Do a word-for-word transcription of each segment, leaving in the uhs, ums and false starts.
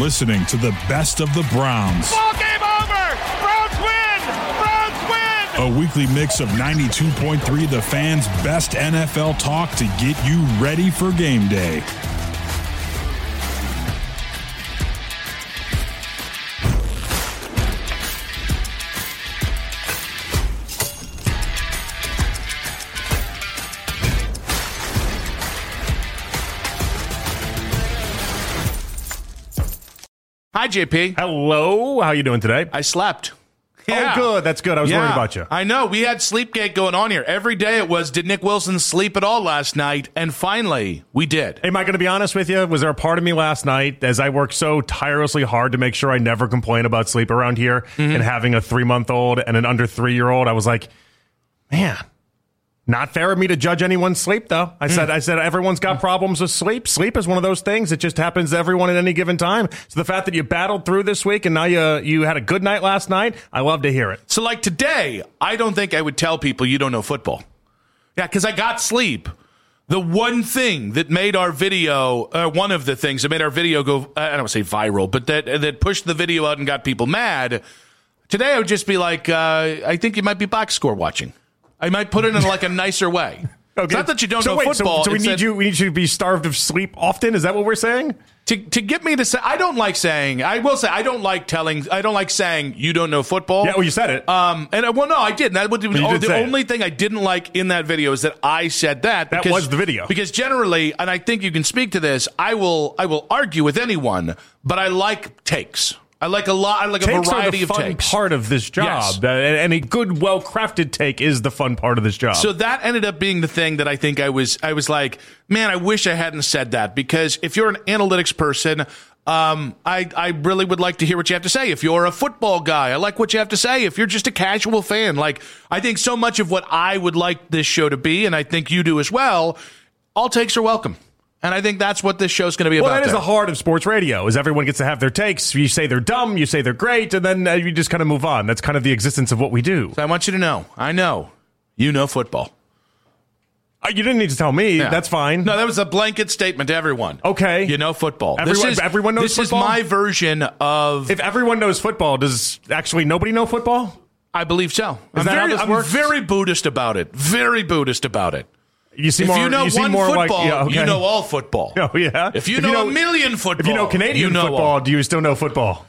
listening to the best of the Browns. Ball game over! Browns win! Browns win! A weekly mix of ninety-two point three The Fan's best N F L talk to get you ready for game day. Hi, J P. Hello. How you doing today? I slept. Yeah. Oh, good. That's good. I was yeah. worried about you. I know. We had Sleepgate going on here. Every day it was, did Nick Wilson sleep at all last night? And finally, we did. Hey, am I going to be honest with you? Was there a part of me last night, as I worked so tirelessly hard to make sure I never complain about sleep around here, mm-hmm. and having a three-month-old and an under three-year-old, I was like, man, not fair of me to judge anyone's sleep, though. I mm. said, I said, everyone's got problems with sleep. Sleep is one of those things. It just happens to everyone at any given time. So the fact that you battled through this week and now you you had a good night last night, I love to hear it. So like today, I don't think I would tell people you don't know football. Yeah, because I got sleep. The one thing that made our video, uh, one of the things that made our video go, I don't want to say viral, but that that pushed the video out and got people mad. Today I would just be like, uh, I think you might be box score watching. I might put it in like a nicer way. Okay. It's not that you don't so know wait, football. So, so we need that, you. We need you to be starved of sleep often. Is that what we're saying? To to get me to say, I don't like saying. I will say, I don't like telling. I don't like saying you don't know football. Yeah, well, you said it. Um, and uh, well, no, I didn't. That would you oh, did the say only it. thing I didn't like in that video is that I said that. That because, was the video. Because generally, and I think you can speak to this. I will. I will argue with anyone, but I like takes. I like a lot. I like takes a variety are the of fun takes. Part of this job, yes. uh, and a good, well-crafted take is the fun part of this job. So that ended up being the thing that I think I was. I was like, man, I wish I hadn't said that, because if you're an analytics person, um, I I really would like to hear what you have to say. If you're a football guy, I like what you have to say. If you're just a casual fan, like I think so much of what I would like this show to be, and I think you do as well. All takes are welcome. And I think that's what this show's going to be well, about. Well, that is there. the heart of sports radio, is everyone gets to have their takes. You say they're dumb, you say they're great, and then uh, you just kind of move on. That's kind of the existence of what we do. So I want you to know, I know, you know football. Uh, you didn't need to tell me. Yeah. That's fine. No, that was a blanket statement to everyone. Okay. You know football. Everyone, this is, everyone knows this football? This is my version of... If everyone knows football, does actually nobody know football? I believe so. Is I'm, that very, how this I'm works? very Buddhist about it. Very Buddhist about it. You see if more, you know you one more football, like, yeah, okay. you know all football. Oh, yeah? If you, if know, you know a million football, if you know Canadian you know football, all. do you still know football?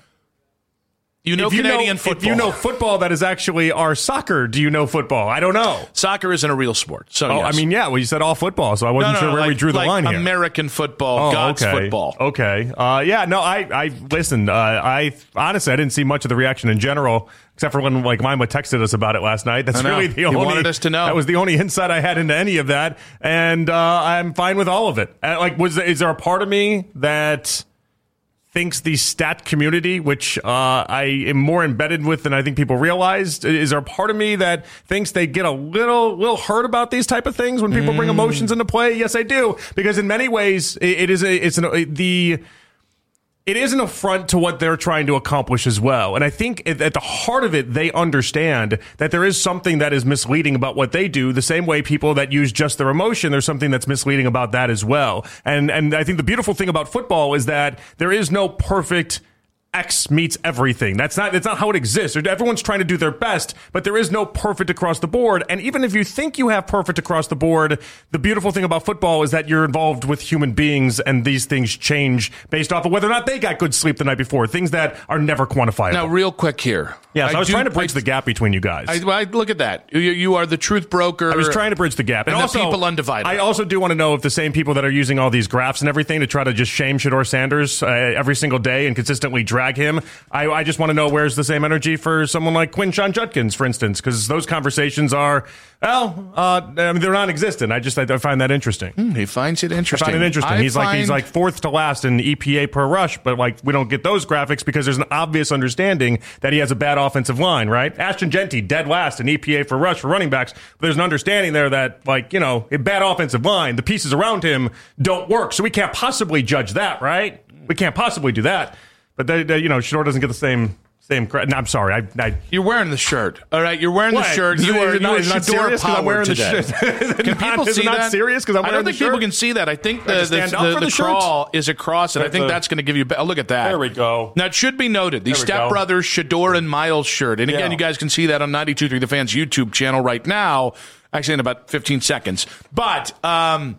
You know if you Canadian know, football. If you know football that is actually our soccer, do you know football? I don't know. Soccer isn't a real sport. So oh, yes. I mean, yeah, well, you said all football, so I wasn't no, no, sure no, where like, we drew the like line here. American football, oh, God's okay. football. Okay. Uh, yeah, no, I, I listen, uh, I honestly, I didn't see much of the reaction in general, except for when like Mima texted us about it last night. That's really the he only. He wanted us to know. That was the only insight I had into any of that, and uh, I'm fine with all of it. Uh, like, was is there a part of me that thinks the stat community, which uh, I am more embedded with than I think people realized, is there a part of me that thinks they get a little little hurt about these type of things when people mm. bring emotions into play? Yes, I do, because in many ways it, it is a, it's an, a, the. It is an affront to what they're trying to accomplish as well. And I think at the heart of it, they understand that there is something that is misleading about what they do, the same way people that use just their emotion, there's something that's misleading about that as well. And and I think the beautiful thing about football is that there is no perfect X meets everything. That's not that's not how it exists. Everyone's trying to do their best, but there is no perfect across the board. And even if you think you have perfect across the board, the beautiful thing about football is that you're involved with human beings, and these things change based off of whether or not they got good sleep the night before. Things that are never quantifiable. Now, real quick here. Yeah, so I, I was do, trying to bridge I, the gap between you guys. I, I, look at that. You, you are the truth broker. I was trying to bridge the gap. And, and the also, people undivided. I also do want to know if the same people that are using all these graphs and everything to try to just shame Shedeur Sanders uh, every single day and consistently drag him, I, I just want to know where's the same energy for someone like Quinshon Judkins, for instance, because those conversations are, well, uh, I mean, they're non-existent. I just I, I find that interesting. Mm, he finds it interesting. I find it interesting. I he's find... like he's like fourth to last in E P A per rush, but like we don't get those graphics because there's an obvious understanding that he has a bad offensive line, right? Ashton Genty dead last in E P A for rush for running backs, but there's an understanding there that like you know a bad offensive line, the pieces around him don't work, so we can't possibly judge that, right? We can't possibly do that. But they, they, you know, Shedeur doesn't get the same Same. Cra- no, I'm sorry. I, I You're wearing the shirt. All right, you're wearing what? the shirt. Is You it, are, is it not, you are is it not Shador serious because I'm wearing today. the shirt? Is it Can not, people is see it not that? serious because I'm I wearing don't the think shirt? people can see that. I think Do I the have to the, stand up the, for the the shirt? crawl is across, and I think the- that's going to give you. Oh, look at that. There we go. Now it should be noted the There we Step go. Brothers Shador and Miles shirt, and again, Yeah. you guys can see that on ninety-two point three The Fans YouTube channel right now. Actually, in about fifteen seconds, but. um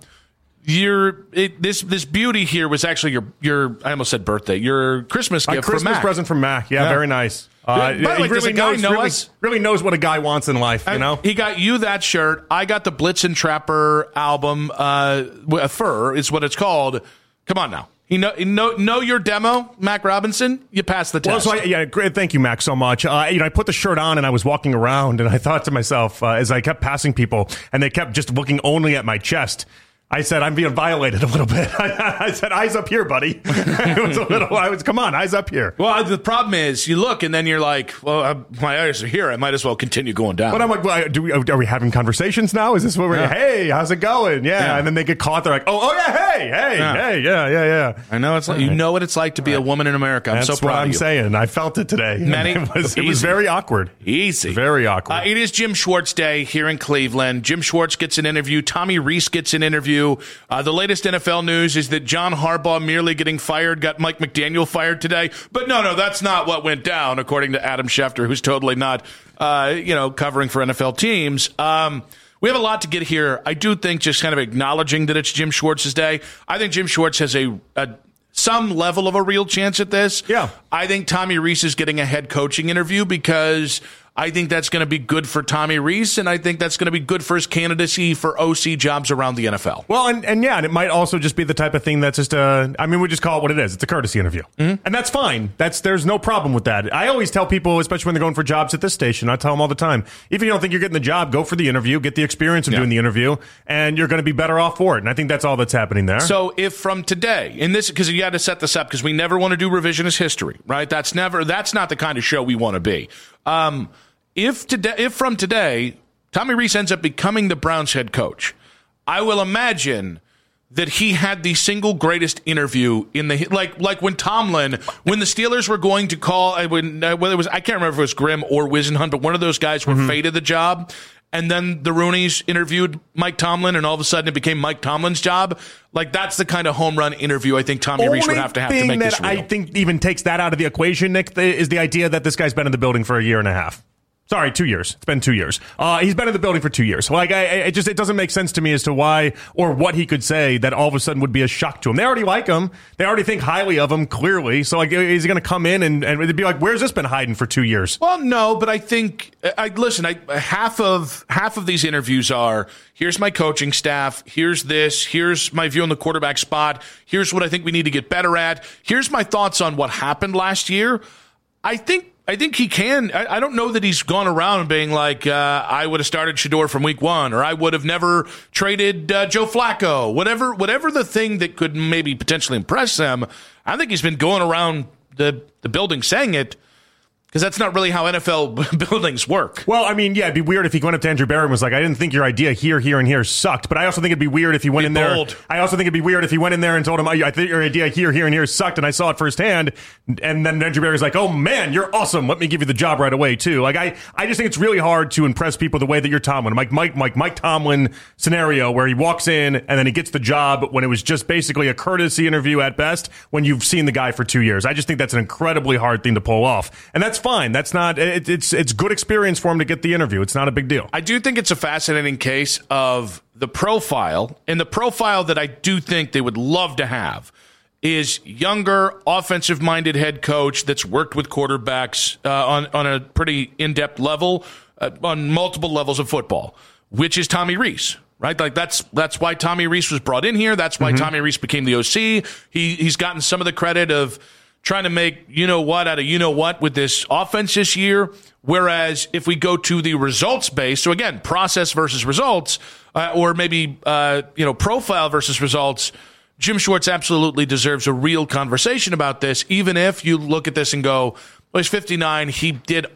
Your it, this this beauty here was actually your your I almost said birthday your Christmas A gift Christmas from Mac. present from Mac. Yeah, Yeah. very nice. Uh, By the way, he does really the guy knows, know really, us? really knows what a guy wants in life, you know? He got you that shirt. I got the Blitzen Trapper album. Uh, a fur is what it's called. Come on now. You know, you know, know your demo, Mac Robinson. You passed the Well, test. so I, yeah, great. Thank you, Mac, so much. Uh, you know, I put the shirt on and I was walking around, and I thought to myself uh, as I kept passing people, and they kept just looking only at my chest. I said, I'm being violated a little bit. I, I said, eyes up here, buddy. It was a little, I was, come on, eyes up here. Well, the problem is you look and then you're like, well, uh, my eyes are here. I might as well continue going down. But I'm like, well, do we, are we having conversations now? Is this what we're, Yeah. hey, how's it going? Yeah. Yeah. And then they get caught. They're like, oh, oh yeah, hey, hey, Yeah. hey, yeah, yeah, yeah. I know it's like, you know what it's like to be a woman in America. I'm That's so proud what I'm of you. saying. I felt it today. Manny, it was, it was easy. very awkward. Easy. Very awkward. Uh, it is Jim Schwartz Day here in Cleveland. Jim Schwartz gets an interview. Tommy Rees gets an interview. Uh, the latest N F L news is that John Harbaugh merely getting fired got Mike McDaniel fired today. But no, no, that's not what went down, according to Adam Schefter, who's totally not, uh, you know, covering for N F L teams. Um, we have a lot to get here. I do think just kind of acknowledging that it's Jim Schwartz's day. I think Jim Schwartz has a, a some level of a real chance at this. Yeah. I think Tommy Rees is getting a head coaching interview because I think that's going to be good for Tommy Rees, and I think that's going to be good for his candidacy for O C jobs around the N F L. Well, and, and yeah, and it might also just be the type of thing that's just a, I mean, we just call it what it is. It's a courtesy interview. Mm-hmm. And that's fine. That's, there's no problem with that. I always tell people, especially when they're going for jobs at this station, I tell them all the time, if you don't think you're getting the job, go for the interview, get the experience of Yeah. doing the interview, and you're going to be better off for it. And I think that's all that's happening there. So if from today, in this, because you had to set this up, because we never want to do revisionist history, right? That's never, that's not the kind of show we want to be. Um, If today, if from today, Tommy Rees ends up becoming the Browns head coach, I will imagine that he had the single greatest interview in the like like when Tomlin, when the Steelers were going to call, when uh, whether it was I can't remember if it was Grimm or Wisenhunt, but one of those guys were mm-hmm. fated the job. And then the Rooneys interviewed Mike Tomlin, and all of a sudden it became Mike Tomlin's job. Like, that's the kind of home run interview I think Tommy Rees would have to have to make this real. I think even takes that out of the equation, Nick, is the idea that this guy's been in the building for a year and a half. Sorry, two years. It's been two years. Uh, he's been in the building for two years. Like, I, it just it doesn't make sense to me as to why or what he could say that all of a sudden would be a shock to him. They already like him. They already think highly of him, clearly. So, like, is he going to come in and, and it'd be like, where's this been hiding for two years? Well, no, but I think I listen. I half of half of these interviews are here's my coaching staff. Here's this. Here's my view on the quarterback spot. Here's what I think we need to get better at. Here's my thoughts on what happened last year. I think. I think he can. I, I don't know that he's gone around being like, uh, I would have started Shador from week one, or I would have never traded uh, Joe Flacco. Whatever, whatever the thing that could maybe potentially impress them. I think he's been going around the the building saying it. Because that's not really how N F L buildings work. Well, I mean, yeah, it'd be weird if he went up to Andrew Barry and was like, I didn't think your idea here, here, and here sucked. But I also think it'd be weird if he went be in there. bold. I also think it'd be weird if he went in there and told him, I think your idea here, here, and here sucked, and I saw it firsthand. And then Andrew Barry's like, oh, man, you're awesome. Let me give you the job right away, too. Like, I, I just think it's really hard to impress people the way that you're Tomlin. Mike, Mike, Mike, Mike Tomlin scenario where he walks in and then he gets the job when it was just basically a courtesy interview at best when you've seen the guy for two years. I just think that's an incredibly hard thing to pull off. And that's fine. That's not... It, it's it's good experience for him to get the interview. It's not a big deal. I do think it's a fascinating case of the profile, and the profile that I do think they would love to have is younger, offensive-minded head coach that's worked with quarterbacks uh, on, on a pretty in-depth level, uh, on multiple levels of football, which is Tommy Rees. Right, like that's that's why Tommy Rees was brought in here. That's why mm-hmm. Tommy Rees became the O C. He he's gotten some of the credit of trying to make you-know-what out of you-know-what with this offense this year, whereas if we go to the results base, so again, process versus results, uh, or maybe uh, you know profile versus results, Jim Schwartz absolutely deserves a real conversation about this, even if you look at this and go, well, he's fifty-nine, he did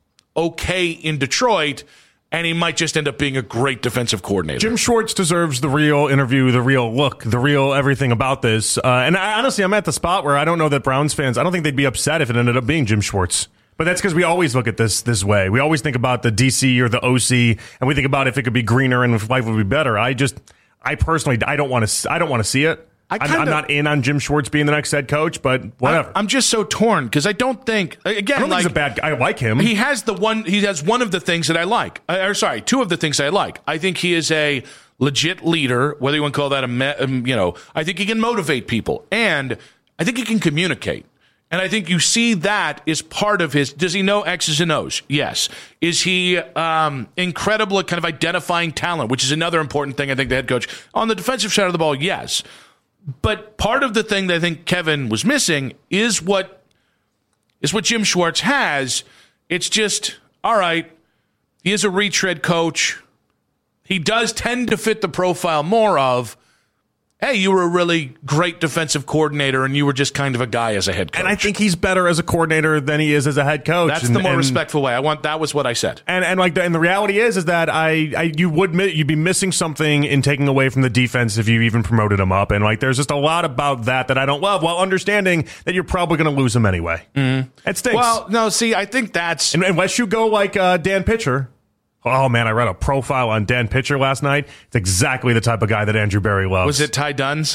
okay in Detroit, and he might just end up being a great defensive coordinator. Jim Schwartz deserves the real interview, the real look, the real everything about this. Uh, and I, honestly, I'm at the spot where I don't know that Browns fans, I don't think they'd be upset if it ended up being Jim Schwartz. But But that's because we always look at this this way. We always think about the D C or the O C, and we think about if it could be greener and if life would be better. I just, I personally, I don't want to, I don't want to see it. I kinda, I'm, I'm not in on Jim Schwartz being the next head coach, but whatever. I, I'm just so torn because I don't think again. I don't like, think he's a bad guy. I like him. He has the one. He has one of the things that I like. Uh, or sorry, two of the things I like. I think he is a legit leader. Whether you want to call that a, me, um, you know, I think he can motivate people, and I think he can communicate. And I think you see that is part of his. Does he know X's and O's? Yes. Is he um, incredible at kind of identifying talent, which is another important thing I think the head coach on the defensive side of the ball? Yes. But part of the thing that I think Kevin was missing is what is what Jim Schwartz has. It's just, all right, he is a retread coach. He does tend to fit the profile more of, hey, you were a really great defensive coordinator and you were just kind of a guy as a head coach. And I think he's better as a coordinator than he is as a head coach. That's and, the more and, respectful way. I want that was what I said. And and like the, and the reality is is that I, I you would you'd be missing something in taking away from the defense if you even promoted him up. And like there's just a lot about that that I don't love, while understanding that you're probably going to lose him anyway. Mm-hmm. It stinks. Well, no, see, I think that's and, unless you go like uh, Dan Pitcher. Oh, man, I read a profile on Dan Pitcher last night. It's exactly the type of guy that Andrew Berry loves. Was it Ty Dunn's?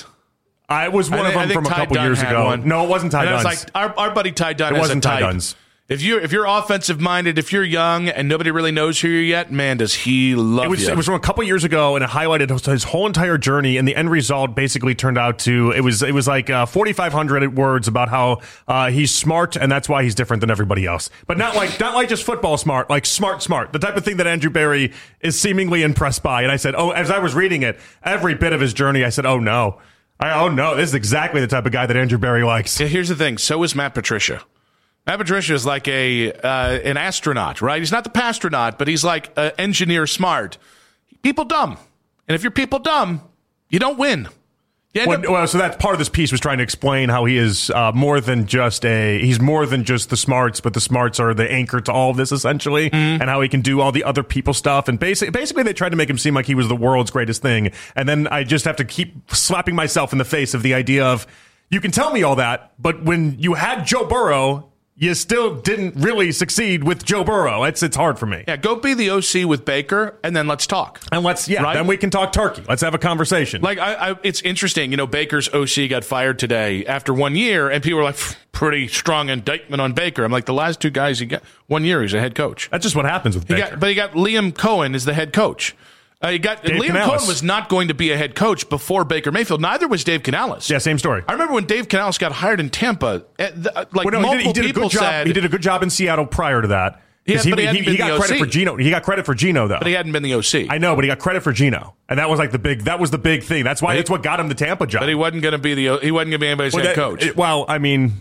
I was one I, of them from a Ty couple Dunn years ago. One. No, it wasn't Ty and Dunn's. It was like our, our buddy Ty Dunn. It wasn't a type. Ty Dunn's. If you're if you're offensive minded, if you're young and nobody really knows who you're yet, man, does he love it was, you? It was from a couple years ago, and it highlighted his whole entire journey. And the end result basically turned out to it was it was like uh, forty-five hundred words about how uh, he's smart, and that's why he's different than everybody else. But not like not like just football smart, like smart smart, the type of thing that Andrew Berry is seemingly impressed by. And I said, oh, as I was reading it, every bit of his journey, I said, oh no. I, oh, no, this is exactly the type of guy that Andrew Berry likes. Yeah, here's the thing. So is Matt Patricia. Matt Patricia is like a uh, an astronaut, right? He's not the pastronaut, but he's like uh, engineer smart. People dumb. And if you're people dumb, you don't win. You Well, up- well, so that's part of this piece was trying to explain how he is uh, more than just a he's more than just the smarts, but the smarts are the anchor to all of this essentially, mm-hmm. and how he can do all the other people stuff. And basically, basically, they tried to make him seem like he was the world's greatest thing. And then I just have to keep slapping myself in the face of the idea of you can tell me all that, but when you had Joe Burrow, you still didn't really succeed with Joe Burrow. It's it's hard for me. Yeah, go be the O C with Baker, and then let's talk. And let's yeah, right? Then we can talk turkey. Let's have a conversation. Like I, I, it's interesting, you know, Baker's O C got fired today after one year, and people were like, pretty strong indictment on Baker. I'm like, the last two guys he got one year, he's a head coach. That's just what happens with he Baker. Got, but he got Liam Cohen as the head coach. Uh, you got Dave Liam Canales. Cohen was not going to be a head coach before Baker Mayfield. Neither was Dave Canales. Yeah, same story. I remember when Dave Canales got hired in Tampa. Uh, the, like well, no, multiple he did, he did people a good job. said He did a good job in Seattle prior to that. Yeah, he, but he, he, he, he got the credit O C. for Geno. He got credit for Geno though. But he hadn't been the O C. I know, but he got credit for Geno, and that was like the big. That was the big thing. That's why. But that's he, what got him the Tampa job. But he wasn't going to be the. He wasn't going to be anybody's well, head that, coach. It, well, I mean.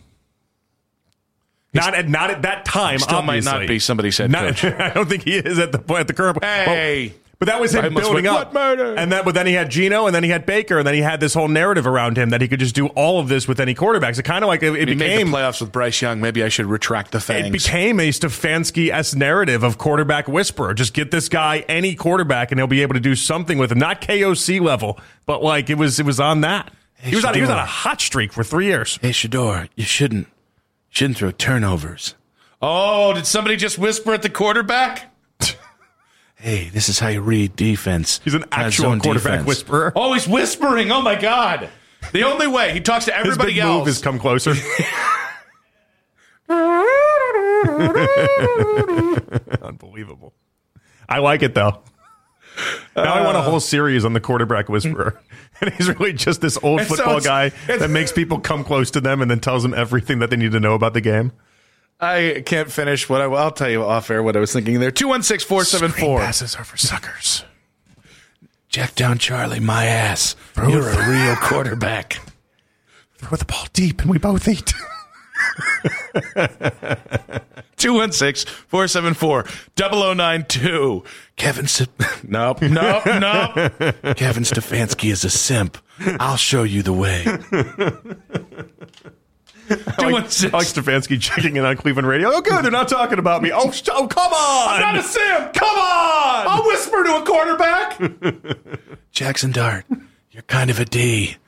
Not at not at that time. Still obviously. might not be somebody's head not, coach. I don't think he is at the at the current. Hey. Well, But that was him building went, up, and that. But then he had Geno, and then he had Baker, and then he had this whole narrative around him that he could just do all of this with any quarterbacks. It kind of like it, it he became made the playoffs with Bryce Young. Maybe I should retract the fangs. It became a Stefanski-esque narrative of quarterback whisperer. Just get this guy any quarterback, and he'll be able to do something with him. Not K O C level, but like it was. It was on that. Hey, he was on. He was on a hot streak for three years. Hey, Shador, you shouldn't shouldn't throw turnovers. Oh, did somebody just whisper at the quarterback? Hey, this is how you read defense. He's an actual quarterback defense. whisperer. Oh, he's whispering. Oh, my God. The only way. He talks to everybody His big else. move is come closer. Unbelievable. I like it, though. Now uh, I want a whole series on the quarterback whisperer. And he's really just this old football so guy that makes people come close to them and then tells them everything that they need to know about the game. I can't finish what I, I'll tell you off air what I was thinking there. two one six, four seven four. Screen passes are for suckers. Jack down, Charlie, my ass. Throw You're a real quarterback. Throw the ball deep and we both eat. two one six, four seven four, zero zero nine two. Kevin, Se- nope, nope, nope. Kevin Stefanski is a simp. I'll show you the way. I like, I like Stefanski checking in on Cleveland radio. Oh, good, they're not talking about me. Oh, st- oh come on. I'm not a simp. Come on. I'll whisper to a quarterback. Jackson Dart, you're kind of a D.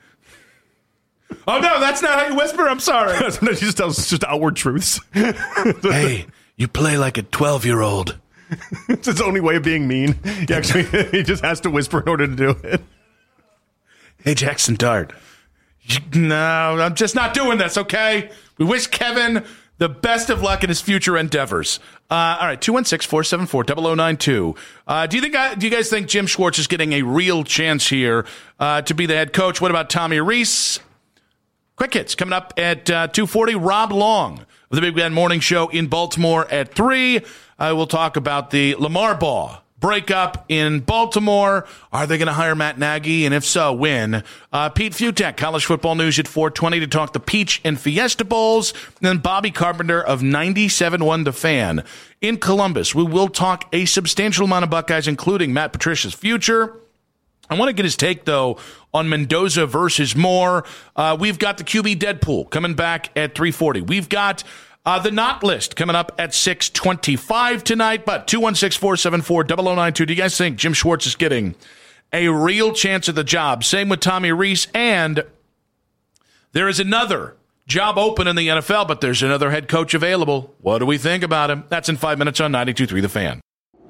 Oh, no, that's not how you whisper. I'm sorry. Sometimes he just tells just outward truths. Hey, You play like a twelve-year-old. It's his only way of being mean. He actually, he just has to whisper in order to do it. Hey, Jackson Dart. No, I'm just not doing this, okay? We wish Kevin the best of luck in his future endeavors. Uh, all right, two one six, four seven four, zero zero nine two. Uh, do you think? I, do you guys think Jim Schwartz is getting a real chance here uh, to be the head coach? What about Tommy Rees? Quick hits coming up at uh, two forty. Rob Long of the Big Ben Morning Show in Baltimore at three. I will talk about the Lamar Ball breakup in Baltimore. Are they going to hire Matt Nagy? And if so, when? Uh, Pete Futek, College Football News at four twenty to talk the Peach and Fiesta Bowls. And then Bobby Carpenter of ninety-seven point one The Fan. In Columbus, we will talk a substantial amount of Buckeyes, including Matt Patricia's future. I want to get his take, though, on Mendoza versus Moore. Uh, we've got the Q B Deadpool coming back at three forty. We've got Uh, the Not List coming up at six twenty-five tonight, but two one six, four seven four, zero zero nine two. Do you guys think Jim Schwartz is getting a real chance at the job? Same with Tommy Rees, and there is another job open in the N F L, but there's another head coach available. What do we think about him? That's in five minutes on ninety-two point three The Fan.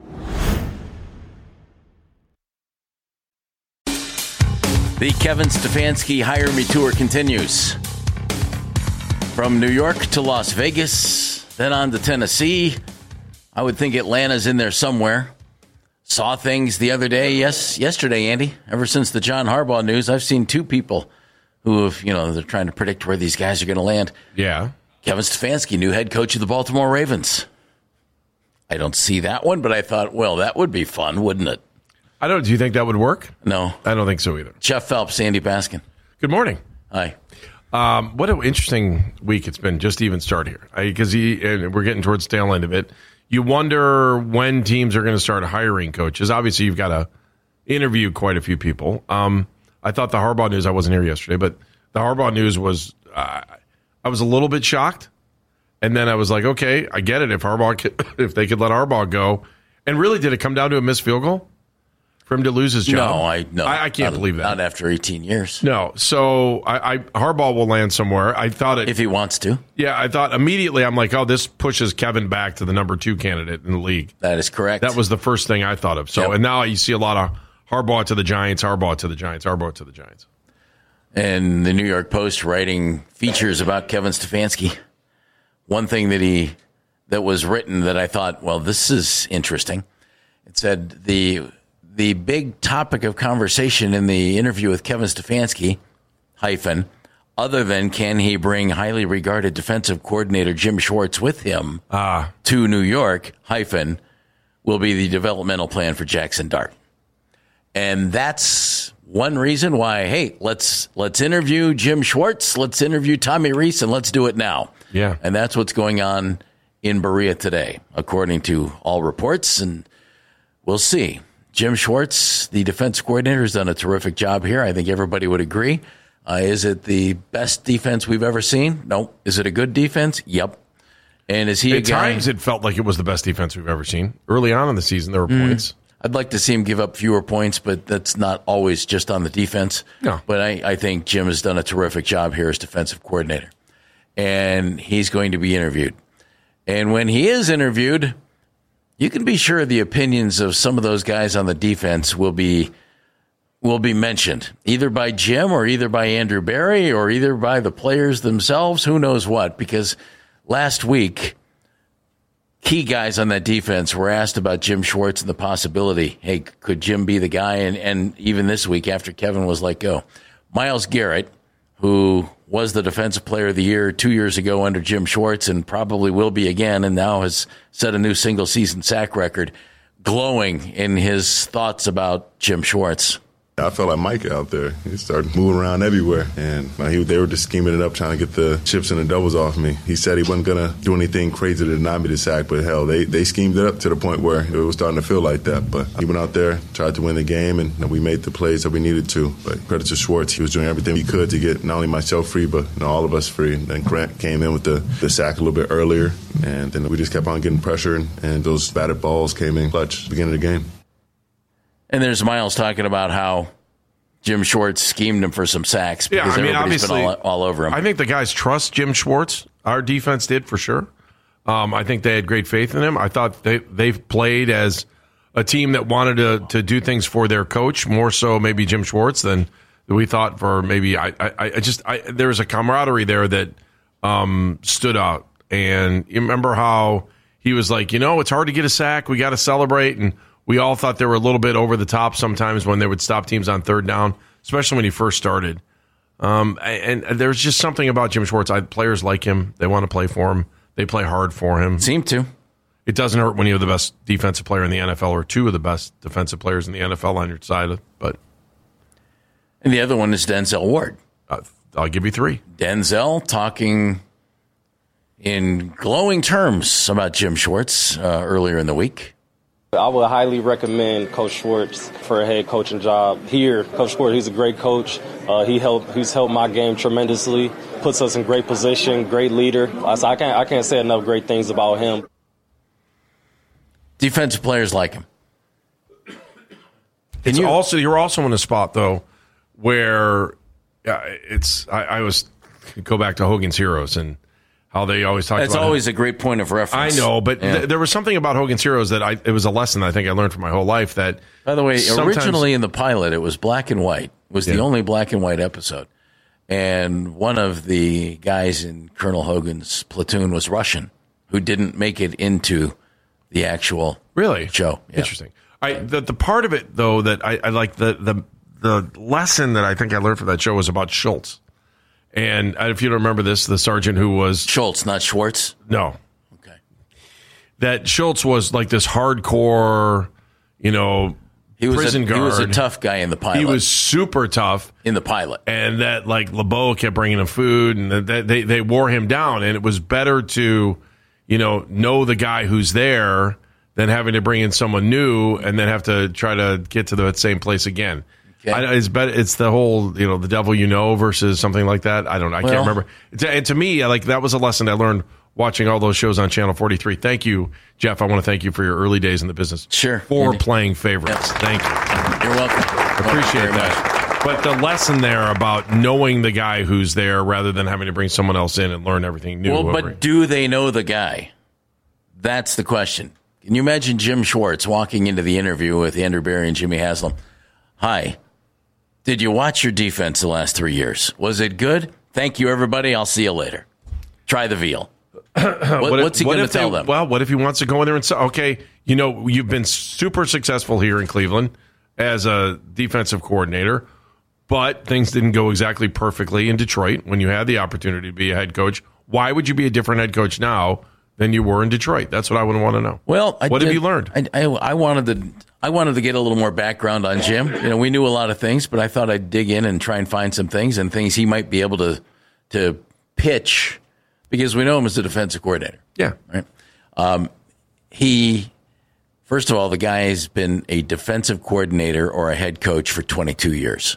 The Kevin Stefanski Hire Me Tour continues. From New York to Las Vegas, then on to Tennessee. I would think Atlanta's in there somewhere. Saw things the other day, yes, yesterday, Andy. Ever since the John Harbaugh news, I've seen two people who have, you know, they're trying to predict where these guys are going to land. Yeah. Kevin Stefanski, new head coach of the Baltimore Ravens. I don't see that one, but I thought, well, that would be fun, wouldn't it? I don't. Do you think that would work? No. I don't think so either. Jeff Phelps, Andy Baskin. Good morning. Hi. Um, what an interesting week it's been just to even start here. Because we're getting towards the tail end of it. You wonder when teams are going to start hiring coaches. Obviously, you've got to interview quite a few people. Um, I thought the Harbaugh news, I wasn't here yesterday, but the Harbaugh news was, uh, I was a little bit shocked. And then I was like, okay, I get it. If Harbaugh, could, if they could let Harbaugh go. And really, did it come down to a missed field goal for him to lose his job? No, I no, I, I can't not, believe that. Not after eighteen years. No, so I, I Harbaugh will land somewhere. I thought it if he wants to. Yeah, I thought immediately. I'm like, oh, this pushes Kevin back to the number two candidate in the league. That is correct. That was the first thing I thought of. So, yep. And now you see a lot of Harbaugh to the Giants, Harbaugh to the Giants, Harbaugh to the Giants. And the New York Post writing features about Kevin Stefanski. One thing that he that was written that I thought, well, this is interesting. It said the the big topic of conversation in the interview with Kevin Stefanski, hyphen, other than can he bring highly regarded defensive coordinator Jim Schwartz with him ah. to New York, hyphen, will be the developmental plan for Jackson Dart. And that's one reason why, hey, let's let's interview Jim Schwartz, let's interview Tommy Rees, and let's do it now. Yeah. And that's what's going on in Berea today, according to all reports, and we'll see. Jim Schwartz, the defense coordinator, has done a terrific job here. I think everybody would agree. Uh, is it the best defense we've ever seen? No. Is it a good defense? Yep. And is he At a guy? times, it felt like it was the best defense we've ever seen. Early on in the season, there were Mm. points. I'd like to see him give up fewer points, but that's not always just on the defense. No. But I, I think Jim has done a terrific job here as defensive coordinator. And he's going to be interviewed. And when he is interviewed, you can be sure the opinions of some of those guys on the defense will be will be mentioned, either by Jim or either by Andrew Berry or either by the players themselves, who knows what. Because last week, key guys on that defense were asked about Jim Schwartz and the possibility, hey, could Jim be the guy? And, and even this week after Kevin was let go, Myles Garrett, who was the defensive player of the year two years ago under Jim Schwartz and probably will be again, and now has set a new single-season sack record, glowing in his thoughts about Jim Schwartz. I felt like Mike out there. He started moving around everywhere, and uh, he, they were just scheming it up, trying to get the chips and the doubles off me. He said he wasn't going to do anything crazy to deny me the sack, but hell, they, they schemed it up to the point where it was starting to feel like that. But he went out there, tried to win the game, and you know, we made the plays that we needed to. But credit to Schwartz. He was doing everything he could to get not only myself free, but you know, all of us free. And then Grant came in with the, the sack a little bit earlier, and then we just kept on getting pressure, and, and those batted balls came in clutch at the beginning of the game. And there's Myles talking about how Jim Schwartz schemed him for some sacks because yeah, I mean, everybody's obviously, been all, all over him. I think the guys trust Jim Schwartz. Our defense did for sure. Um, I think they had great faith in him. I thought they they've played as a team that wanted to to do things for their coach, more so maybe Jim Schwartz than we thought for maybe. I I, I just I, there was a camaraderie there that um, stood out. And you remember how he was like, you know, it's hard to get a sack. We got to celebrate. And we all thought they were a little bit over the top sometimes when they would stop teams on third down, especially when he first started. Um, and, and there's just something about Jim Schwartz. I, players like him. They want to play for him. They play hard for him. Seem to. It doesn't hurt when you have the best defensive player in the N F L or two of the best defensive players in the N F L on your side. But and the other one is Denzel Ward. Uh, I'll give you three. Denzel talking in glowing terms about Jim Schwartz uh, earlier in the week. I would highly recommend Coach Schwartz for a head coaching job here. Coach Schwartz, he's a great coach. Uh, he helped. He's helped my game tremendously. Puts us in great position. Great leader. I, I can't. I can't say enough great things about him. Defensive players like him. It's you, also you're also in a spot though where uh, it's. I, I was go back to Hogan's Heroes and how they always talk. That's about always him. a great point of reference. I know, but yeah. th- there was something about Hogan's Heroes that I. It was a lesson that I think I learned for my whole life. That by the way, originally in the pilot, it was black and white. It was yeah. the only black and white episode. And one of the guys in Colonel Hogan's platoon was Russian, who didn't make it into the actual really show. Yeah. Interesting. I the, the part of it though that I, I like the, the the lesson that I think I learned from that show was about Schultz. And if you don't remember this, the sergeant who was Schultz, not Schwartz. No. Okay. That Schultz was like this hardcore, you know. He was, prison a, guard. he was a tough guy in the pilot. He was super tough in the pilot. And that, like, LeBeau kept bringing him food, and that they, they wore him down. And it was better to, you know, know the guy who's there than having to bring in someone new and then have to try to get to the same place again. Okay. I, it's better. It's the whole, you know, the devil you know versus something like that. I don't know. I well, can't remember. And to me, like, that was a lesson I learned watching all those shows on Channel forty-three. Thank you, Jeff. I want to thank you for your early days in the business. Sure. For playing favorites. Yes. Thank you. You're welcome. Appreciate that. Much. But the lesson there about knowing the guy who's there rather than having to bring someone else in and learn everything new. Well, but do they know the guy? That's the question. Can you imagine Jim Schwartz walking into the interview with Andrew Berry and Jimmy Haslam? Hi. Did you watch your defense the last three years? Was it good? Thank you, everybody. I'll see you later. Try the veal. What, what if, what's he going to tell they, them? Well, what if he wants to go in there and say, okay, you know, you've been super successful here in Cleveland as a defensive coordinator, but things didn't go exactly perfectly in Detroit when you had the opportunity to be a head coach. Why would you be a different head coach now than you were in Detroit? That's what I would want to know. Well, I what did, have you learned? I, I, I wanted to. I wanted to get a little more background on Jim. You know, we knew a lot of things, but I thought I'd dig in and try and find some things and things he might be able to to pitch because we know him as a defensive coordinator. Yeah. Right. Um, he, first of all, the guy has been a defensive coordinator or a head coach for twenty-two years.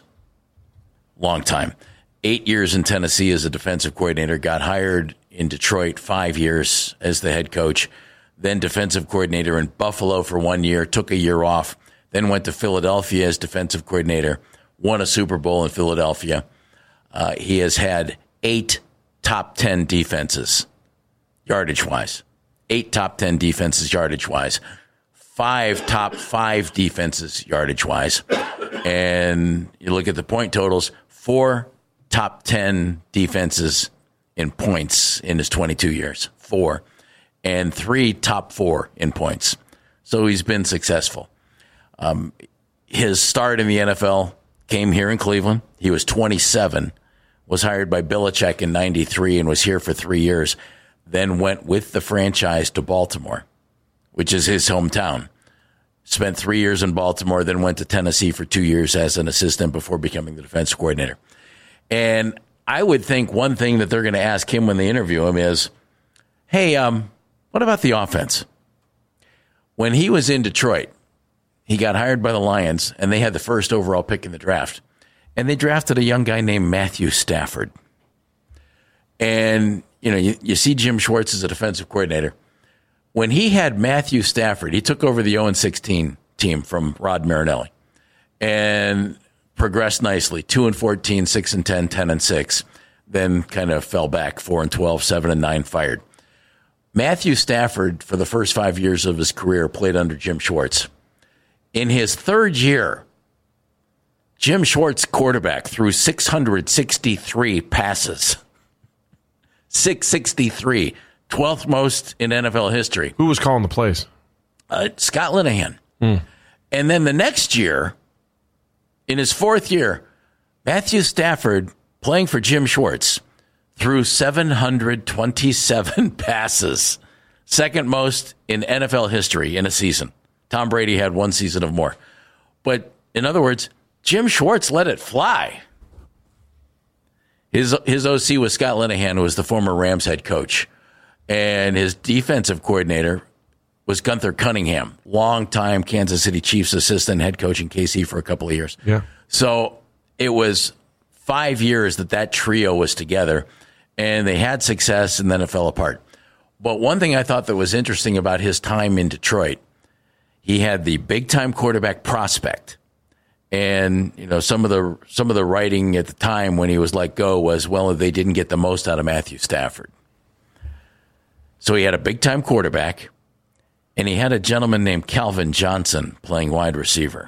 Long time. Eight years in Tennessee as a defensive coordinator, got hired in Detroit, five years as the head coach. Then defensive coordinator in Buffalo for one year, took a year off, then went to Philadelphia as defensive coordinator, won a Super Bowl in Philadelphia. Uh, he has had eight top ten defenses, yardage-wise. Eight top ten defenses, yardage-wise. Five top five defenses, yardage-wise. And you look at the point totals, four top ten defenses in points in his twenty-two years. Four. And three top four in points. So he's been successful. Um, his start in the N F L came here in Cleveland. He was twenty-seven, was hired by Belichick in ninety-three and was here for three years, then went with the franchise to Baltimore, which is his hometown. Spent three years in Baltimore, then went to Tennessee for two years as an assistant before becoming the defense coordinator. And I would think one thing that they're going to ask him when they interview him is, hey, um, what about the offense? When he was in Detroit, he got hired by the Lions, and they had the first overall pick in the draft. And they drafted a young guy named Matthew Stafford. And, you know, you, you see Jim Schwartz as a defensive coordinator. When he had Matthew Stafford, he took over the oh and sixteen team from Rod Marinelli and progressed nicely. two and fourteen, six and ten, ten and six. Then kind of fell back, four and twelve, seven and nine, fired. Matthew Stafford, for the first five years of his career, played under Jim Schwartz. In his third year, Jim Schwartz, quarterback, threw six hundred sixty-three passes. six sixty-three, twelfth most in N F L history. Who was calling the plays? Uh, Scott Linehan. Hmm. And then the next year, in his fourth year, Matthew Stafford, playing for Jim Schwartz, threw seven hundred twenty-seven passes, second most in N F L history in a season. Tom Brady had one season of more. But in other words, Jim Schwartz let it fly. His his O C was Scott Linehan, who was the former Rams head coach. And his defensive coordinator was Gunther Cunningham, longtime Kansas City Chiefs assistant, head coach in K C for a couple of years. Yeah. So it was five years that that trio was together, and they had success, and then it fell apart. But one thing I thought that was interesting about his time in Detroit, he had the big-time quarterback prospect. And, you know, some of the some of the writing at the time when he was let go was, well, they didn't get the most out of Matthew Stafford. So he had a big-time quarterback, and he had a gentleman named Calvin Johnson playing wide receiver.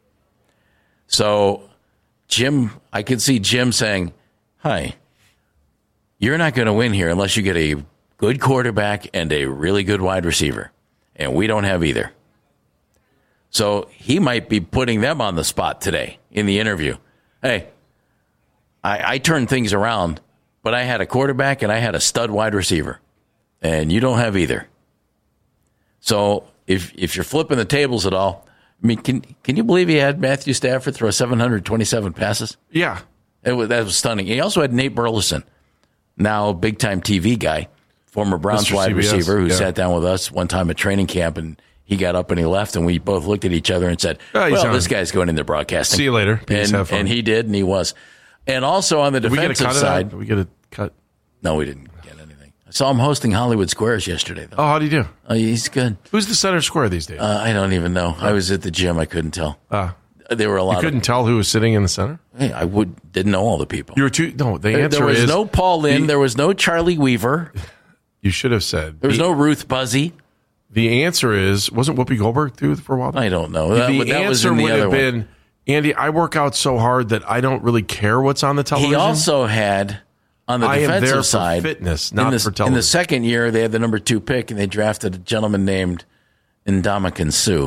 So Jim, I could see Jim saying, hi, you're not going to win here unless you get a good quarterback and a really good wide receiver. And we don't have either. So he might be putting them on the spot today in the interview. Hey, I, I turned things around, but I had a quarterback and I had a stud wide receiver. And you don't have either. So if if you're flipping the tables at all, I mean, can can you believe he had Matthew Stafford throw seven hundred twenty-seven passes? Yeah. It was, that was stunning. He also had Nate Burleson, now big-time T V guy, former Browns Mister wide C B S, receiver, who yeah. sat down with us one time at training camp, and he got up and he left, and we both looked at each other and said, Oh, he's well, on. this guy's going into broadcasting. See you later. Peace, And, have fun. and he did, and he was. And also on the Did we get a defensive cut of side. that? Did we get a cut? No, we didn't get anything. I saw him hosting Hollywood Squares yesterday, though. Oh, how do you do? Oh, he's good. Who's the center square these days? Uh, I don't even know. I was at the gym. I couldn't tell. Uh, There were a lot you couldn't of. tell who was sitting in the center? Hey, I would didn't know all the people. You were too. No, the There, answer there was is no Paul Lynn. the- There was no Charlie Weaver. You should have said. There was the, no Ruth Buzzy. The answer is, wasn't Whoopi Goldberg too for a while? I don't know. That, the that was answer in the would other have one. been, Andy, I work out so hard that I don't really care what's on the television. He also had on the I am defensive there for side fitness, in not the, for In television. the second year, they had the number two pick, and they drafted a gentleman named Ndamukong Suh,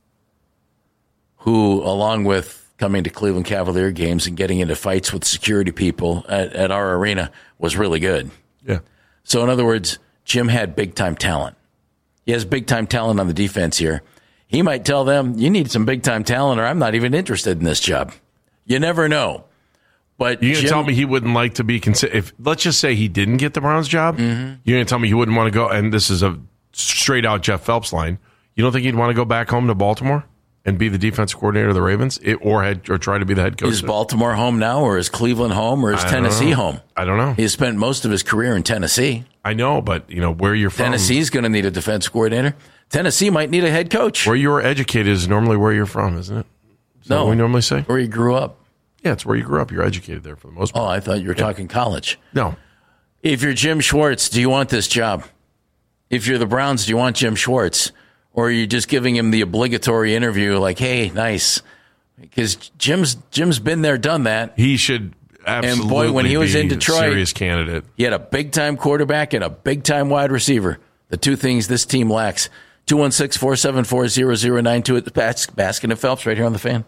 who, along with coming to Cleveland Cavalier games and getting into fights with security people at, at our arena, was really good. Yeah. So, in other words, Jim had big-time talent. He has big-time talent on the defense here. He might tell them, you need some big-time talent or I'm not even interested in this job. You never know. But You're going to Jim, tell me he wouldn't like to be considered. If let's just say he didn't get the Browns job, Mm-hmm. you're going to tell me he wouldn't want to go. And this is a straight out Jeff Phelps line. You don't think he'd want to go back home to Baltimore and be the defensive coordinator of the Ravens, it, or head or try to be the head coach? is Baltimore home now, or is Cleveland home, or is I don't Tennessee know. home? I don't know. He has spent most of his career in Tennessee. I know, but you know where you're from. Tennessee's going to need a defense coordinator. Tennessee might need a head coach. Where you were educated is normally where you're from, isn't it? Is that No. what we normally say? Where he grew up. Yeah, it's where you grew up. You're educated there for the most Oh, part. I thought you were talking college. No. If you're Jim Schwartz, do you want this job? If you're the Browns, do you want Jim Schwartz? Or are you just giving him the obligatory interview like, hey, nice? Because Jim's Jim's been there, done that. He should absolutely And boy, when he was be in a Detroit- serious candidate. He had a big-time quarterback and a big-time wide receiver. The two things this team lacks. two one six, four seven four, zero zero nine two at the Bas- Baskin and Phelps right here on The Fan.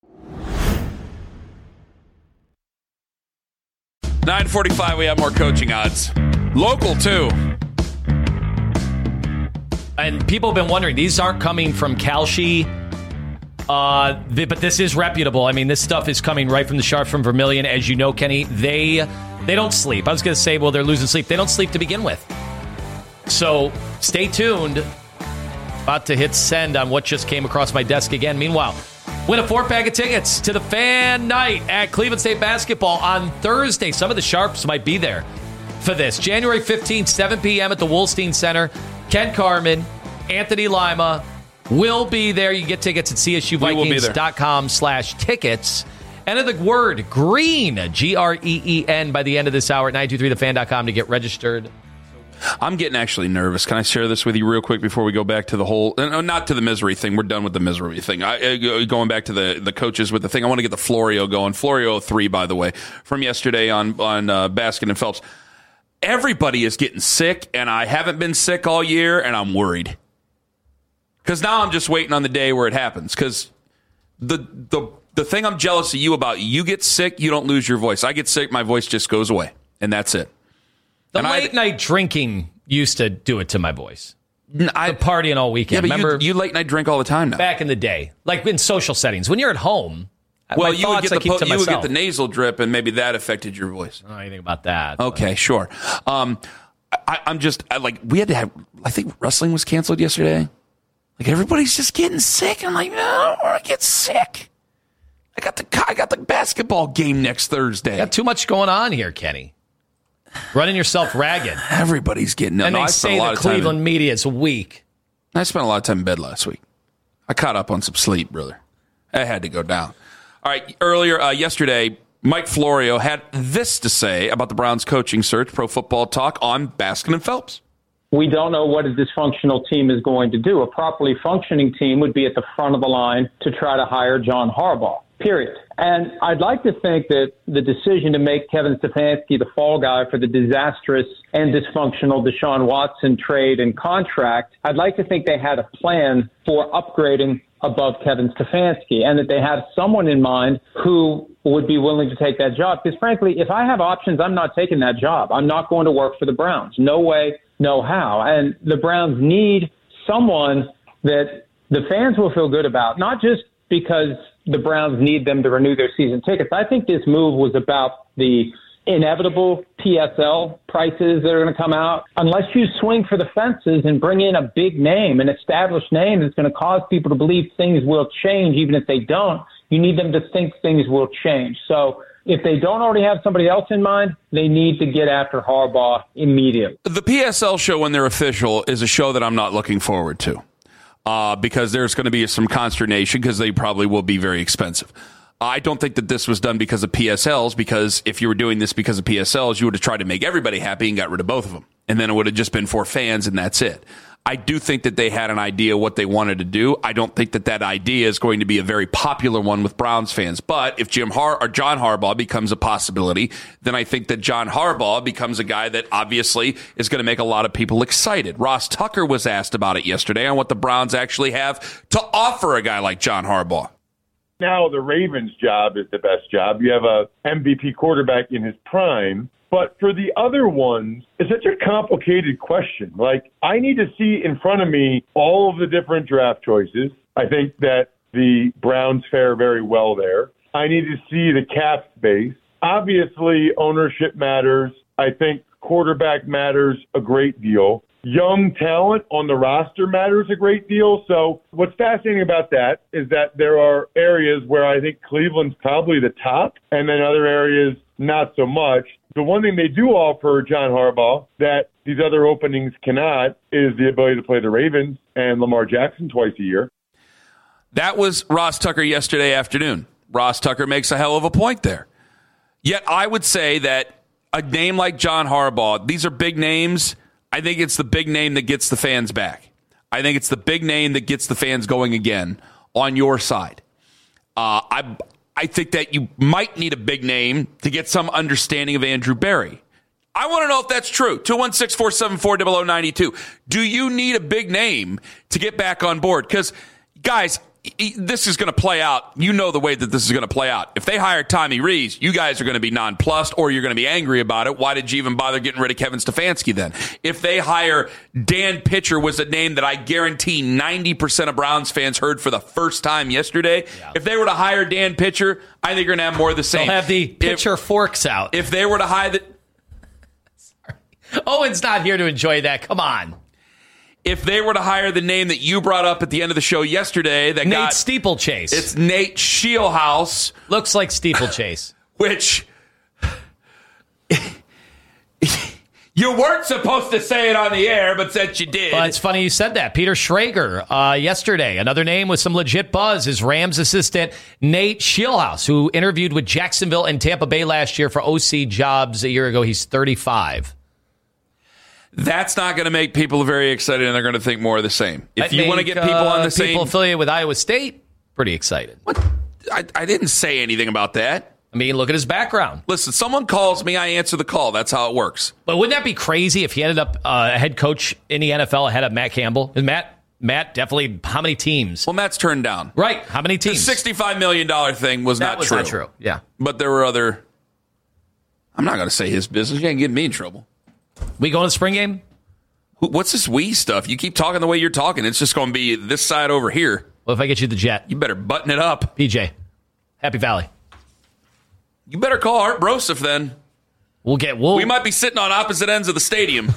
nine forty-five, we have more coaching odds. Local, too. And people have been wondering, these aren't coming from Kalshi, uh, th- but this is reputable. I mean, this stuff is coming right from the Sharps from Vermilion. As you know, Kenny, they they don't sleep. I was going to say, well, they're losing sleep. They don't sleep to begin with. So stay tuned. About to hit send on what just came across my desk again. Meanwhile, win a four-pack of tickets to the Fan Night at Cleveland State Basketball on Thursday. Some of the Sharps might be there for this. January fifteenth, seven p.m. at the Wolstein Center. Ken Carman, Anthony Lima will be there. You can get tickets at C S U Vikings dot com slash tickets. Enter the word GREEN, G R E E N, by the end of this hour at nine two three the fan dot com to get registered. I'm getting actually nervous. Can I share this with you real quick before we go back to the whole, uh, not to the misery thing. We're done with the misery thing. I, uh, going back to the, the coaches with the thing. I want to get the Florio going. Florio three, by the way, from yesterday on, on uh, Baskin and Phelps. Everybody is getting sick, and I haven't been sick all year, and I'm worried. Because now I'm just waiting on the day where it happens. Because the, the, the thing I'm jealous of you about, you get sick, you don't lose your voice. I get sick, my voice just goes away, and that's it. The and late I, night drinking used to do it to my voice. I, the partying all weekend. Yeah, but Remember, you, you late night drink all the time now. Back in the day, like in social settings, when you're at home. Well, you would, get the, po- you would get the nasal drip, and maybe that affected your voice. I don't know anything about that. Okay, but. Sure. Um, I, I'm just I, like we had to have. I think wrestling was canceled yesterday. Like everybody's just getting sick. I'm like, no, I don't want to get sick. I got the I got the basketball game next Thursday. Got too much going on here, Kenny. Running yourself ragged. Everybody's getting up. And no, they I say the Cleveland in, media is weak. I spent a lot of time in bed last week. I caught up on some sleep, brother. I had to go down. All right, earlier, uh, yesterday, Mike Florio had this to say about the Browns coaching search, Pro Football Talk, on Baskin and Phelps. We don't know what a dysfunctional team is going to do. A properly functioning team would be at the front of the line to try to hire John Harbaugh, period. And I'd like to think that the decision to make Kevin Stefanski the fall guy for the disastrous and dysfunctional Deshaun Watson trade and contract, I'd like to think they had a plan for upgrading above Kevin Stefanski and that they had someone in mind who would be willing to take that job. Because frankly, if I have options, I'm not taking that job. I'm not going to work for the Browns. No way, no how. And the Browns need someone that the fans will feel good about, not just because the Browns need them to renew their season tickets. I think this move was about the inevitable P S L prices that are going to come out. Unless you swing for the fences and bring in a big name, an established name that's going to cause people to believe things will change, even if they don't, you need them to think things will change. So if they don't already have somebody else in mind, they need to get after Harbaugh immediately. The P S L show, when they're official, is a show that I'm not looking forward to uh, because there's going to be some consternation because they probably will be very expensive. I don't think that this was done because of P S Ls, because if you were doing this because of P S Ls, you would have tried to make everybody happy and got rid of both of them. And then it would have just been for fans, and that's it. I do think that they had an idea what they wanted to do. I don't think that that idea is going to be a very popular one with Browns fans. But if Jim Har- or John Harbaugh becomes a possibility, then I think that John Harbaugh becomes a guy that obviously is going to make a lot of people excited. Ross Tucker was asked about it yesterday on what the Browns actually have to offer a guy like John Harbaugh. Now the Ravens' job is the best job. You have a M V P quarterback in his prime. But for the other ones, it's such a complicated question. Like, I need to see in front of me all of the different draft choices. I think that the Browns fare very well there. I need to see the cap space. Obviously, ownership matters. I think quarterback matters a great deal. Young talent on the roster matters a great deal. So what's fascinating about that is that there are areas where I think Cleveland's probably the top, and then other areas not so much. The one thing they do offer John Harbaugh that these other openings cannot is the ability to play the Ravens and Lamar Jackson twice a year. That was Ross Tucker yesterday afternoon. Ross Tucker makes a hell of a point there. Yet I would say that a name like John Harbaugh, these are big names. I think it's the big name that gets the fans back. I think it's the big name that gets the fans going again on your side. Uh, I I think that you might need a big name to get some understanding of Andrew Berry. I want to know if that's true. two one six, four seven four, zero zero nine two. Do you need a big name to get back on board? Because, guys, this is going to play out. You know the way that this is going to play out. If they hire Tommy Rees, you guys are going to be nonplussed, or you're going to be angry about it. Why did you even bother getting rid of Kevin Stefanski then? If they hire Dan Pitcher, was a name that I guarantee ninety percent of Browns fans heard for the first time yesterday. Yeah. If they were to hire Dan Pitcher, I think you're going to have more of the same. They'll have the pitcher if, forks out. If they were to hire the... Sorry. Owen's not here to enjoy that. Come on. If they were to hire the name that you brought up at the end of the show yesterday, that Nate got Steeplechase. It's Nate Scheelhaase. Looks like Steeplechase. Which you weren't supposed to say it on the air, but since you did. Well, it's funny you said that. Peter Schrager uh, yesterday. Another name with some legit buzz is Rams assistant Nate Scheelhaase, who interviewed with Jacksonville and Tampa Bay last year for O C jobs a year ago. He's thirty-five. That's not going to make people very excited, and they're going to think more of the same. If I'd you want to make, get people on the uh, same... people affiliated with Iowa State, pretty excited. What? I, I didn't say anything about that. I mean, look at his background. Listen, someone calls me, I answer the call. That's how it works. But wouldn't that be crazy if he ended up uh, a head coach in the N F L ahead of Matt Campbell? And Matt, Matt definitely, how many teams? Well, Matt's turned down. Right, how many teams? The sixty-five million dollars thing was, that not, was true. not true. Yeah. But there were other... I'm not going to say his business. You can't get me in trouble. We going to the spring game? What's this we stuff? You keep talking the way you're talking. It's just going to be this side over here. Well, if I get you the jet. You better button it up. P J, Happy Valley. You better call Art Broseph then. We'll get... We'll, we might be sitting on opposite ends of the stadium.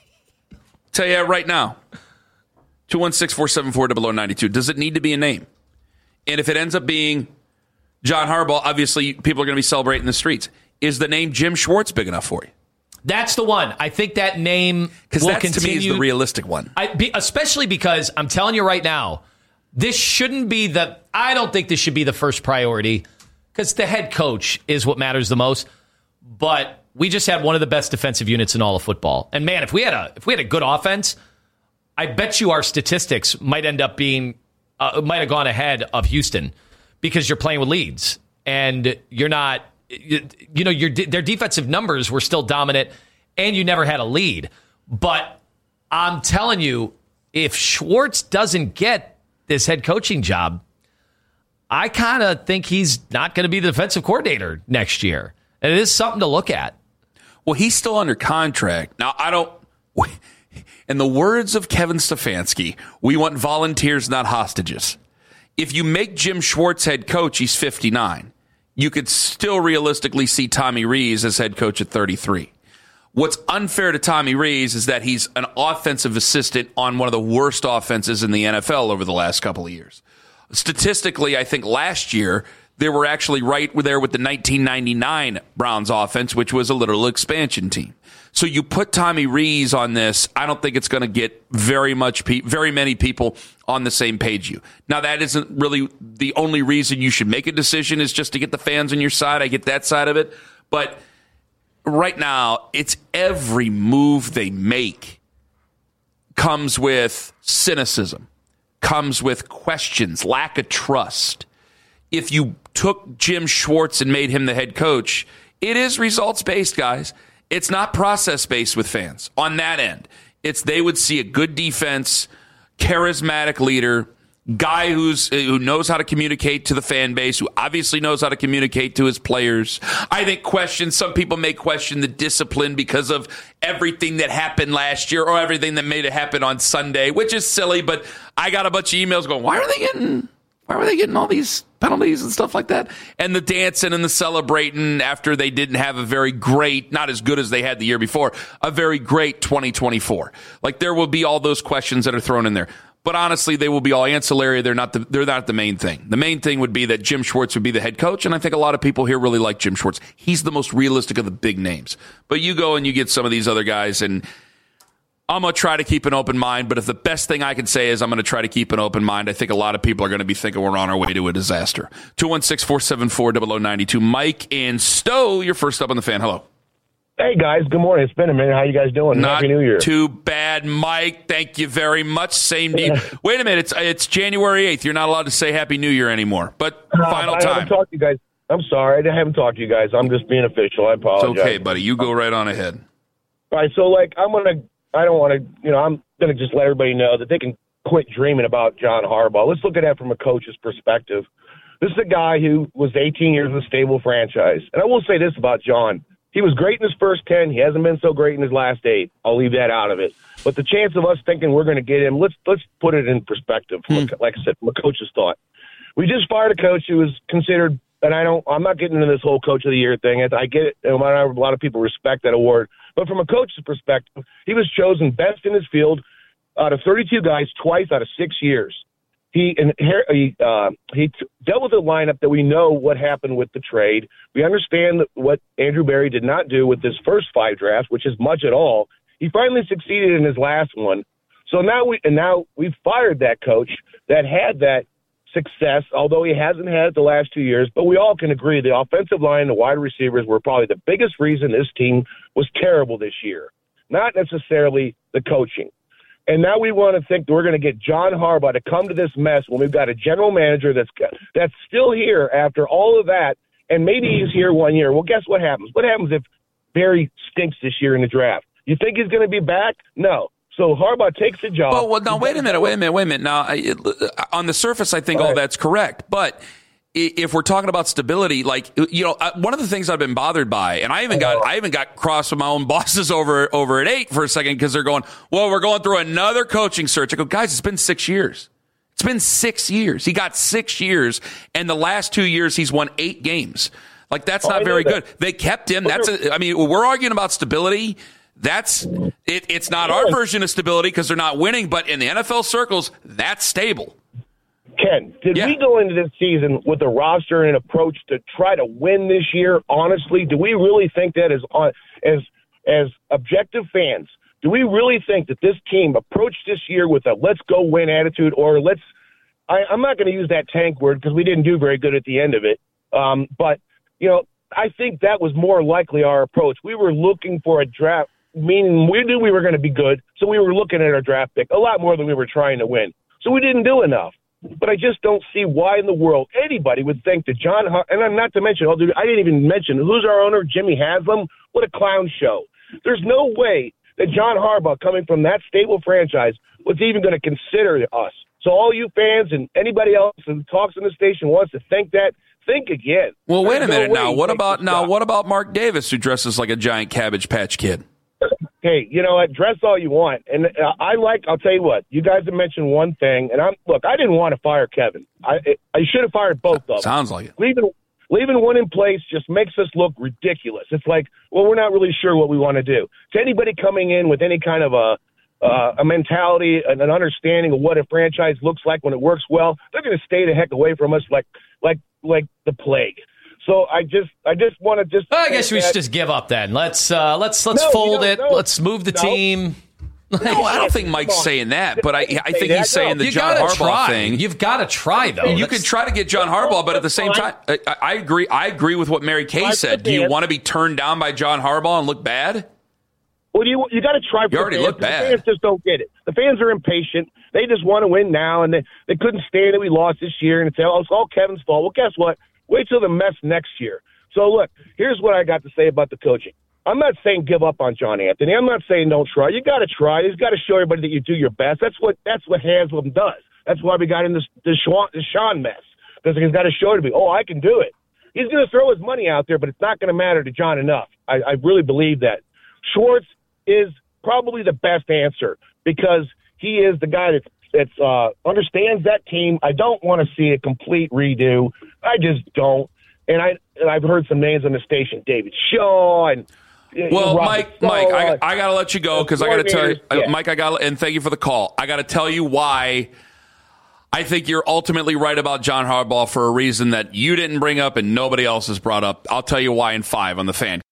Tell you that right now. two one six, four seven four, zero zero nine two. Does it need to be a name? And if it ends up being John Harbaugh, obviously people are going to be celebrating the streets. Is the name Jim Schwartz big enough for you? That's the one. I think that name Because will that continue. to me is the realistic one. I, be, especially because I'm telling you right now, this shouldn't be the... I don't think this should be the first priority because the head coach is what matters the most. But we just had one of the best defensive units in all of football. And man, if we had a if we had a good offense, I bet you our statistics might end up being... Uh, might have gone ahead of Houston because you're playing with leads. And you're not... You, you know, your their defensive numbers were still dominant, and you never had a lead. But I'm telling you, if Schwartz doesn't get this head coaching job, I kind of think he's not going to be the defensive coordinator next year. And it is something to look at. Well, he's still under contract. Now, I don't... In the words of Kevin Stefanski, we want volunteers, not hostages. If you make Jim Schwartz head coach, he's fifty-nine. You could still realistically see Tommy Rees as head coach at thirty-three. What's unfair to Tommy Rees is that he's an offensive assistant on one of the worst offenses in the N F L over the last couple of years. Statistically, I think last year they were actually right there with the nineteen ninety-nine Browns offense, which was a literal expansion team. So you put Tommy Rees on this, I don't think it's going to get very much, pe- very many people on the same page you. Now, that isn't really the only reason you should make a decision is just to get the fans on your side. I get that side of it. But right now, it's every move they make comes with cynicism, comes with questions, lack of trust. If you took Jim Schwartz and made him the head coach, it is results-based, guys. It's not process-based with fans on that end. It's they would see a good defense, charismatic leader, guy who's who knows how to communicate to the fan base, who obviously knows how to communicate to his players. I think question, some people may question the discipline because of everything that happened last year or everything that made it happen on Sunday, which is silly, but I got a bunch of emails going, why are they getting... Why were they getting all these penalties and stuff like that? And the dancing and the celebrating after they didn't have a very great, not as good as they had the year before, a very great twenty twenty-four. Like there will be all those questions that are thrown in there. But honestly, they will be all ancillary. They're not the, they're not the main thing. The main thing would be that Jim Schwartz would be the head coach. And I think a lot of people here really like Jim Schwartz. He's the most realistic of the big names. But you go and you get some of these other guys and I'm going to try to keep an open mind, but if the best thing I can say is I'm going to try to keep an open mind, I think a lot of people are going to be thinking we're on our way to a disaster. two one six, four seven four, zero zero nine two. Mike and Stowe, you're first up on the fan. Hello. Hey, guys. Good morning. It's been a minute. How you guys doing? Not Happy New Year. Too bad, Mike. Thank you very much. Same to you. Wait a minute. It's it's January eighth. You're not allowed to say Happy New Year anymore, but uh, final I time. haven't talked to you guys. I'm sorry. I haven't talked to you guys. I'm just being official. I apologize. It's okay, buddy. You go right on ahead. All right. So, like, I'm going to I don't want to, you know, I'm going to just let everybody know that they can quit dreaming about John Harbaugh. Let's look at that from a coach's perspective. This is a guy who was eighteen years in a stable franchise. And I will say this about John. He was great in his first ten. He hasn't been so great in his last eight. I'll leave that out of it. But the chance of us thinking we're going to get him, let's let's put it in perspective. From hmm. a, like I said, from a coach's thought. We just fired a coach who was considered, and I don't, I'm not getting into this whole coach of the year thing. I get it. A lot of people respect that award. But from a coach's perspective, he was chosen best in his field out of thirty-two guys twice out of six years. He he, uh, he t- dealt with a lineup that we know what happened with the trade. We understand what Andrew Berry did not do with his first five drafts, which is much at all. He finally succeeded in his last one. So now we and now we've fired that coach that had that success, although he hasn't had it the last two years. But we all can agree the offensive line, the wide receivers were probably the biggest reason this team was terrible this year. not necessarily the coaching. And now we want to think that we're going to get John Harbaugh to come to this mess when we've got a general manager that's that's still here after all of that, and maybe he's here one year. Well, guess what happens? What happens if Barry stinks this year in the draft? You think he's going to be back? No. So Harbaugh takes the job. Well, well now, wait a minute, wait a minute, wait a minute. Now, I, on the surface, I think all that's correct. But if we're talking about stability, like, you know, one of the things I've been bothered by, and I even got I even got cross with my own bosses over over at eight for a second because they're going, well, we're going through another coaching search. I go, guys, it's been six years. It's been six years. He got six years, and the last two years he's won eight games. Like, that's not very good. They kept him. That's a, I mean, we're arguing about stability. That's it. It's not our version of stability because they're not winning, but in the N F L circles, that's stable. Ken, did yeah. we go into this season with a roster and an approach to try to win this year? Honestly, do we really think that as as as objective fans? Do we really think that this team approached this year with a let's go win attitude, or let's? I, I'm not going to use that tank word because we didn't do very good at the end of it. Um, but you know, I think that was more likely our approach. We were looking for a draft, meaning we knew we were going to be good, so we were looking at our draft pick a lot more than we were trying to win. So we didn't do enough. But I just don't see why in the world anybody would think that John Har- and I'm not to mention, oh, dude, I didn't even mention who's our owner, Jimmy Haslam. What a clown show! There's no way that John Harbaugh, coming from that stable franchise, was even going to consider us. So all you fans and anybody else who talks in the station wants to think that, think again. Well, wait There's a minute no now. What about now? Job. What about Mark Davis, who dresses like a giant Cabbage Patch Kid? Hey, you know what? Dress all you want. And uh, I like, I'll tell you what, you guys have mentioned one thing, and I'm, look, I didn't want to fire Kevin. I I should have fired both of them. Sounds like it. Leaving, leaving one in place just makes us look ridiculous. It's like, well, we're not really sure what we want to do. To anybody coming in with any kind of a, uh, a mentality and an understanding of what a franchise looks like when it works well, they're going to stay the heck away from us like, like, like the plague. So I just, I just want to just. Well, I guess we should just give up then. Let's, uh, let's, let's No, fold you it. don't, no. Let's move the No. team. No, I don't think Mike's saying that, but I, I think he's saying the you John gotta Harbaugh try. thing. You've got to try, though. You That's- could try to get John Harbaugh, but at the same time, I, I agree. I agree with what Mary Kay said. Do you want to be turned down by John Harbaugh and look bad? Well, you you got to try. For You already fans, look bad. The fans just don't get it. The fans are impatient. They just want to win now, and they, they couldn't stand that we lost this year, and say, oh, it's all Kevin's fault. Well, guess what? Wait till the mess next year. So, look, here's what I got to say about the coaching. I'm not saying give up on John Anthony. I'm not saying don't try. You got to try. You've got to show everybody that you do your best. That's what that's what Haslam does. That's why we got in this this Sean, this Sean mess, because he's got to show to me, oh, I can do it. He's going to throw his money out there, but it's not going to matter to John enough. I, I really believe that. Schwartz is probably the best answer because he is the guy that that's, uh, understands that team. I don't want to see a complete redo. I just don't. And I and I've heard some names on the station, David Shaw and Well, Robert Mike, Shaw, Mike, I, I got to let you go because I got to tell you, yeah. Mike, I got and thank you for the call. I got to tell you why I think you're ultimately right about John Harbaugh for a reason that you didn't bring up and nobody else has brought up. I'll tell you why in five on the Fan.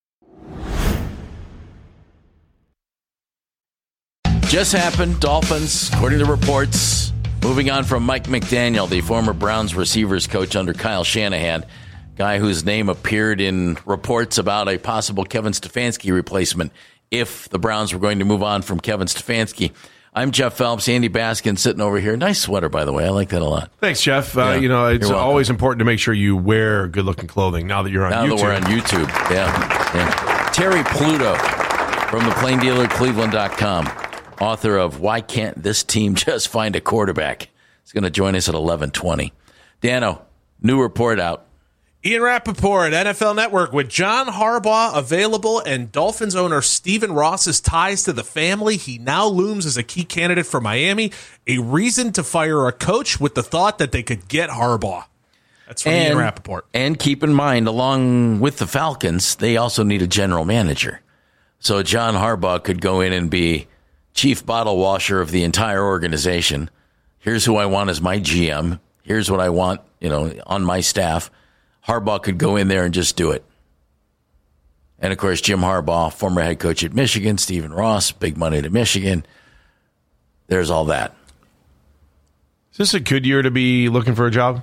Just happened. Dolphins, according to reports, moving on from Mike McDaniel, the former Browns receivers coach under Kyle Shanahan, guy whose name appeared in reports about a possible Kevin Stefanski replacement if the Browns were going to move on from Kevin Stefanski. I'm Jeff Phelps. Andy Baskin sitting over here. Nice sweater, by the way. I like that a lot. Thanks, Jeff. Uh, Yeah, you know, it's you're welcome. always important to make sure you wear good-looking clothing now that you're on Now YouTube. that we're on YouTube. Yeah. yeah. Terry Pluto from the Plain Dealer Cleveland dot com, author of Why Can't This Team Just Find a Quarterback? He's going to join us at eleven twenty. Dano, new report out. Ian Rappaport, N F L Network, with John Harbaugh available and Dolphins owner Stephen Ross's ties to the family, he now looms as a key candidate for Miami, a reason to fire a coach with the thought that they could get Harbaugh. That's from And, Ian Rappaport. and keep in mind, along with the Falcons, they also need a general manager. So John Harbaugh could go in and be chief bottle washer of the entire organization. Here's who I want as my G M. Here's what I want, you know, on my staff. Harbaugh could go in there and just do it. And, of course, Jim Harbaugh, former head coach at Michigan, Stephen Ross, big money to Michigan. There's all that. Is this a good year to be looking for a job?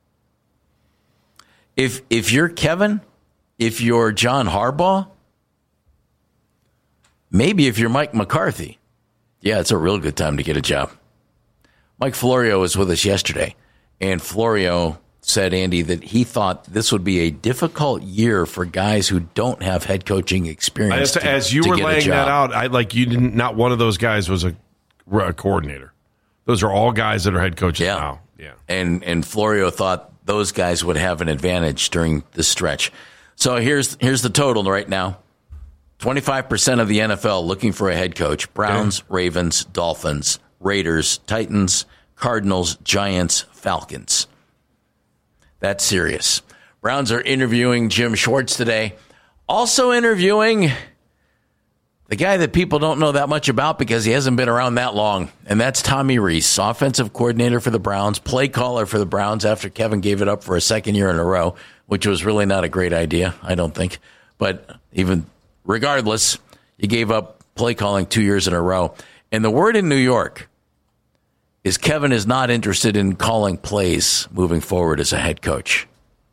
If if you're Kevin, if you're John Harbaugh, maybe if you're Mike McCarthy, yeah, it's a real good time to get a job. Mike Florio was with us yesterday, and Florio said, Andy, that he thought this would be a difficult year for guys who don't have head coaching experience. To, to, as you to were get laying that out, I like you didn't. Not one of those guys was a, a coordinator. Those are all guys that are head coaches yeah. now. Yeah, and and Florio thought those guys would have an advantage during this stretch. So here's here's the total right now: twenty-five percent of the N F L looking for a head coach. Browns, okay. Ravens, Dolphins, Raiders, Titans, Cardinals, Giants, Falcons. That's serious. Browns are interviewing Jim Schwartz today. Also interviewing the guy that people don't know that much about because he hasn't been around that long, and that's Tommy Rees, offensive coordinator for the Browns, play caller for the Browns after Kevin gave it up for a second year in a row, which was really not a great idea, I don't think. But even regardless, he gave up play calling two years in a row. And the word in New York is Kevin is not interested in calling plays moving forward as a head coach.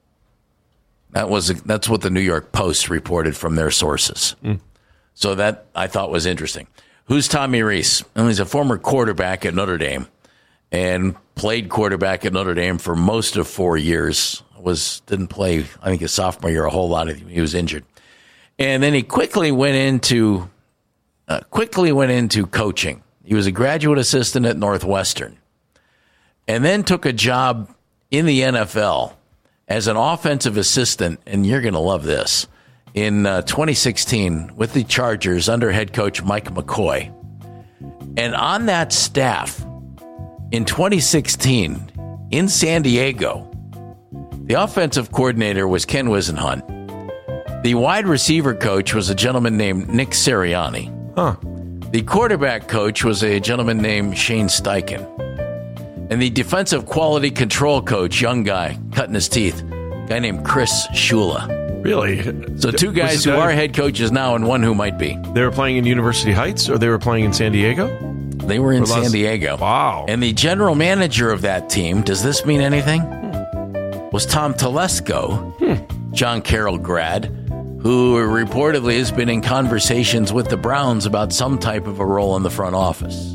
That was that's what the New York Post reported from their sources. Mm. So that I thought was interesting. Who's Tommy Rees? Well, he's a former quarterback at Notre Dame and played quarterback at Notre Dame for most of four years. Was didn't play, I think, his sophomore year a whole lot. Of, he was injured, and then he quickly went into uh, quickly went into coaching. He was a graduate assistant at Northwestern and then took a job in the N F L as an offensive assistant, and you're going to love this, in uh, twenty sixteen with the Chargers under head coach Mike McCoy. And on that staff in twenty sixteen in San Diego, the offensive coordinator was Ken Wisenhunt. The wide receiver coach was a gentleman named Nick Sirianni. Huh. The quarterback coach was a gentleman named Shane Steichen. And the defensive quality control coach, young guy, cutting his teeth, a guy named Chris Shula. Really? So two guys who are head coaches now and one who might be. They were playing in University Heights or they were playing in San Diego? They were in San Diego. Wow. And the general manager of that team, does this mean anything? Was Tom Telesco, hmm. John Carroll grad, who reportedly has been in conversations with the Browns about some type of a role in the front office.